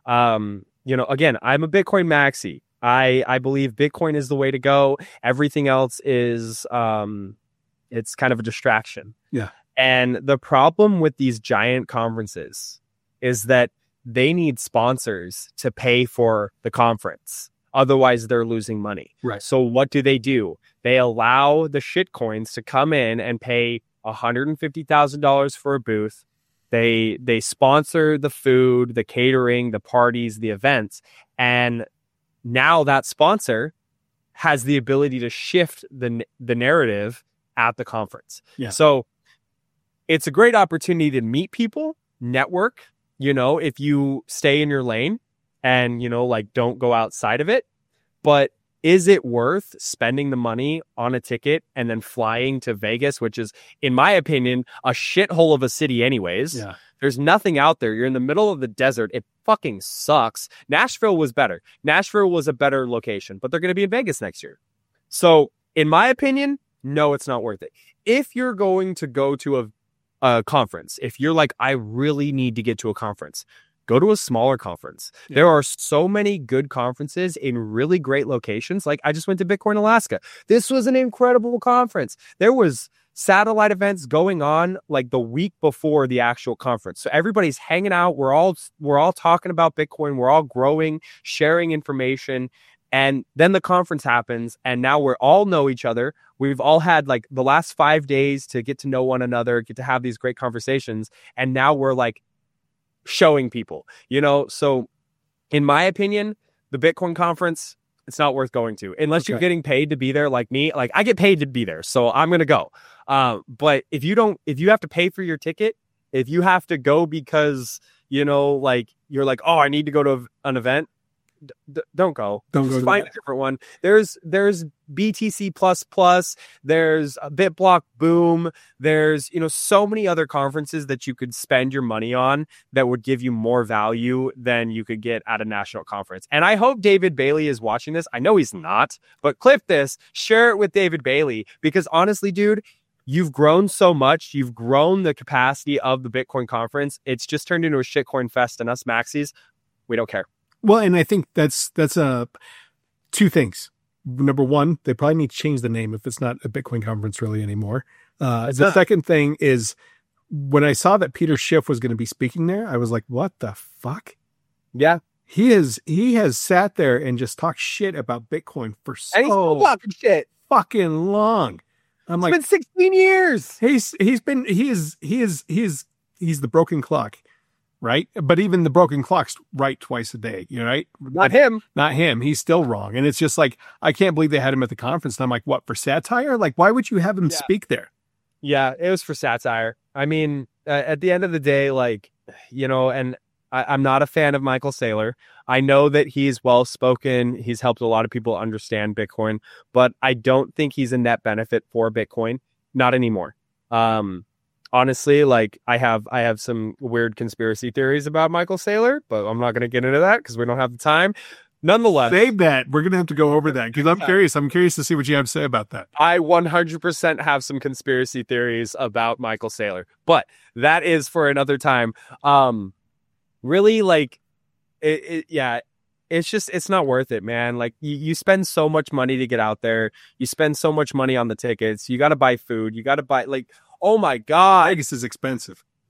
S2: um, you know, again, I'm a Bitcoin maxi. I I believe Bitcoin is the way to go. Everything else is um, it's kind of a distraction.
S1: Yeah.
S2: And the problem with these giant conferences is that they need sponsors to pay for the conference. Otherwise, they're losing money.
S1: Right.
S2: So what do they do? They allow the shitcoins to come in and pay one hundred fifty thousand dollars for a booth. They they sponsor the food, the catering, the parties, the events. And now that sponsor has the ability to shift the, the narrative at the conference.
S1: Yeah.
S2: So it's a great opportunity to meet people, network, you know, if you stay in your lane and, you know, like, don't go outside of it. But is it worth spending the money on a ticket and then flying to Vegas, which is, in my opinion, a shithole of a city anyways?
S1: Yeah.
S2: There's nothing out there. You're in the middle of the desert. It fucking sucks. Nashville was better. Nashville was a better location, but they're going to be in Vegas next year. So, in my opinion, no, it's not worth it. If you're going to go to a, a conference, if you're like, I really need to get to a conference, go to a smaller conference.
S1: Yeah.
S2: There are so many good conferences in really great locations. Like, I just went to Bitcoin Alaska. This was an incredible conference. There was satellite events going on like the week before the actual conference. So everybody's hanging out. We're all we're all talking about Bitcoin. We're all growing, sharing information. And then the conference happens, and now we all know each other. We've all had like the last five days to get to know one another, get to have these great conversations. And now we're like showing people, you know? So in my opinion, the Bitcoin conference, it's not worth going to unless
S1: Okay.
S2: you're getting paid to be there. Like me, like I get paid to be there. So I'm going to go. Um, but if you don't, if you have to pay for your ticket, if you have to go because, you know, like you're like, oh, I need to go to an event, d- d- don't go.
S1: Don't go
S2: Just
S1: to
S2: find
S1: that.
S2: a different one. There's there's B T C plus plus. There's a BitBlock Boom. There's, you know, so many other conferences that you could spend your money on that would give you more value than you could get at a national conference. And I hope David Bailey is watching this. I know he's not, but clip this, share it with David Bailey, because honestly, dude, you've grown so much. You've grown the capacity of the Bitcoin conference. It's just turned into a shitcoin fest, and us maxis, we don't care.
S1: Well, and I think that's that's uh, two things. Number one, they probably need to change the name if it's not a Bitcoin conference really anymore. Uh, the second thing is, when I saw that Peter Schiff was going to be speaking there, I was like, what the fuck?
S2: Yeah.
S1: He is he has sat there and just talked shit about Bitcoin for
S2: And he's
S1: so
S2: talking shit.
S1: fucking long. I'm
S2: It's
S1: like,
S2: been sixteen years.
S1: he's he's been he is he is he is he's the broken clock, right? But even the broken clock's right twice a day, you know, right?
S2: Not him.
S1: Not him. He's still wrong. And it's just like, I can't believe they had him at the conference. And I'm like, what, for satire? Like, why would you have him
S2: Yeah.
S1: speak there?
S2: Yeah, it was for satire. I mean, uh, at the end of the day, like, you know, and I, I'm not a fan of Michael Saylor. I know that he's well spoken. He's helped a lot of people understand Bitcoin, but I don't think he's a net benefit for Bitcoin. Not anymore. Um, honestly, like I have, I have some weird conspiracy theories about Michael Saylor, but I'm not going to get into that because we don't have the time. Nonetheless,
S1: Save that. We're going to have to go over that because I'm curious. I'm curious to see what you have to say about that.
S2: I one hundred percent have some conspiracy theories about Michael Saylor, but that is for another time. Um, really, like, it, it, yeah, it's just, it's not worth it, man. Like, you, you spend so much money to get out there. You spend so much money on the tickets. You got to buy food. You got to buy, like, oh my God.
S1: Vegas is expensive.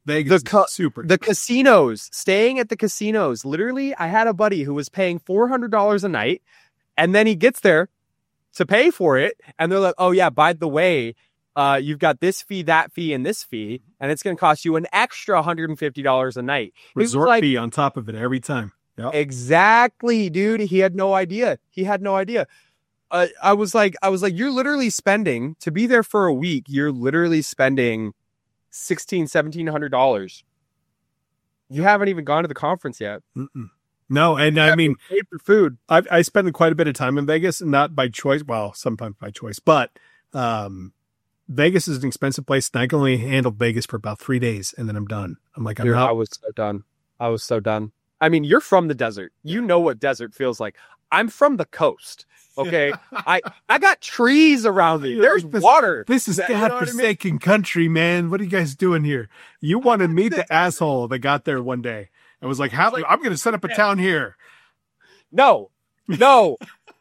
S1: Vegas
S3: The co-
S1: is super.
S3: The casinos, staying at the casinos. Literally, I had a buddy who was paying four hundred dollars a night, and then he gets there to pay for it, and they're like, oh yeah, by the way, uh, you've got this fee, that fee, and this fee, and it's going to cost you an extra one hundred fifty dollars a night.
S1: Resort
S3: like,
S1: fee on top of it every time. Yep.
S3: Exactly, dude. He had no idea. He had no idea. Uh, I was like, I was like, you're literally spending, to be there for a week, you're literally spending sixteen, seventeen hundred dollars. You haven't even gone to the conference yet.
S1: Mm-mm. No, and I mean,
S3: paid for food.
S1: I I spend quite a bit of time in Vegas, not by choice. Well, sometimes by choice, but um, Vegas is an expensive place, and I can only handle Vegas for about three days, and then I'm done. I'm like, I'm
S3: Dude,
S1: not.
S3: I was so done. I was so done. I mean, you're from the desert. You know what desert feels like. I'm from the coast. Okay, I I got trees around me. There's
S1: this,
S3: water.
S1: This is
S3: You know what I mean?
S1: godforsaken country, man. What are you guys doing here? You want to meet the asshole that got there one day and was like, How,
S3: Like,
S1: I'm going to set up a town here.
S3: No, no,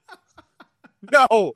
S3: no.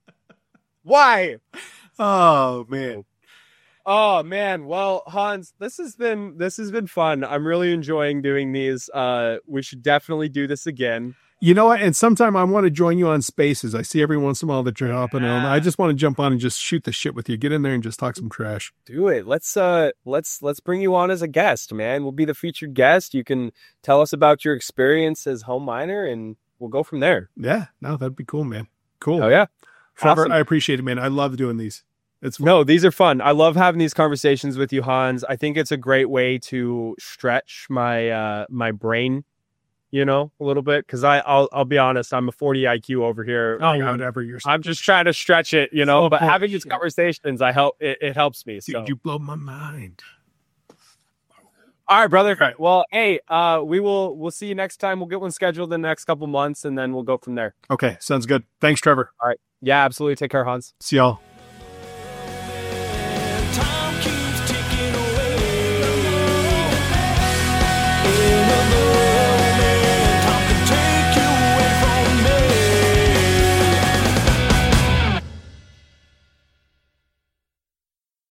S3: Why?
S1: Oh man.
S3: Oh man. Well, Hans, this has been this has been fun. I'm really enjoying doing these. Uh, we should definitely do this again.
S1: You know what? And sometime I want to join you on Spaces. I see every once in a while that you're hopping on. I just want to jump on and just shoot the shit with you. Get in there and just talk some trash.
S3: Do it. Let's uh let's let's bring you on as a guest, man. We'll be the featured guest. You can tell us about your experience as home miner, and we'll go from there.
S1: Yeah, no, that'd be cool, man. Cool.
S3: Oh yeah.
S1: Trevor,
S3: Awesome.
S1: I appreciate it, man. I love doing these. It's fun.
S3: No, these are fun. I love having these conversations with you, Hans. I think it's a great way to stretch my uh my brain, you know, a little bit, because I I'll I'll be honest, I'm a forty I Q over here.
S1: Oh,
S3: I'm,
S1: whatever. You're
S3: I'm just trying to stretch it, you know.
S1: Oh,
S3: but
S1: oh,
S3: having these
S1: shit.
S3: conversations, I help it, it helps me. So.
S1: Dude, you blow my mind.
S3: All right, brother.
S1: Right.
S3: Well, hey, uh, we will we'll see you next time. We'll get one scheduled in the next couple months, and then we'll go from there.
S1: Okay, sounds good. Thanks, Trevor.
S3: Yeah, absolutely. Take care, Hans.
S1: See y'all.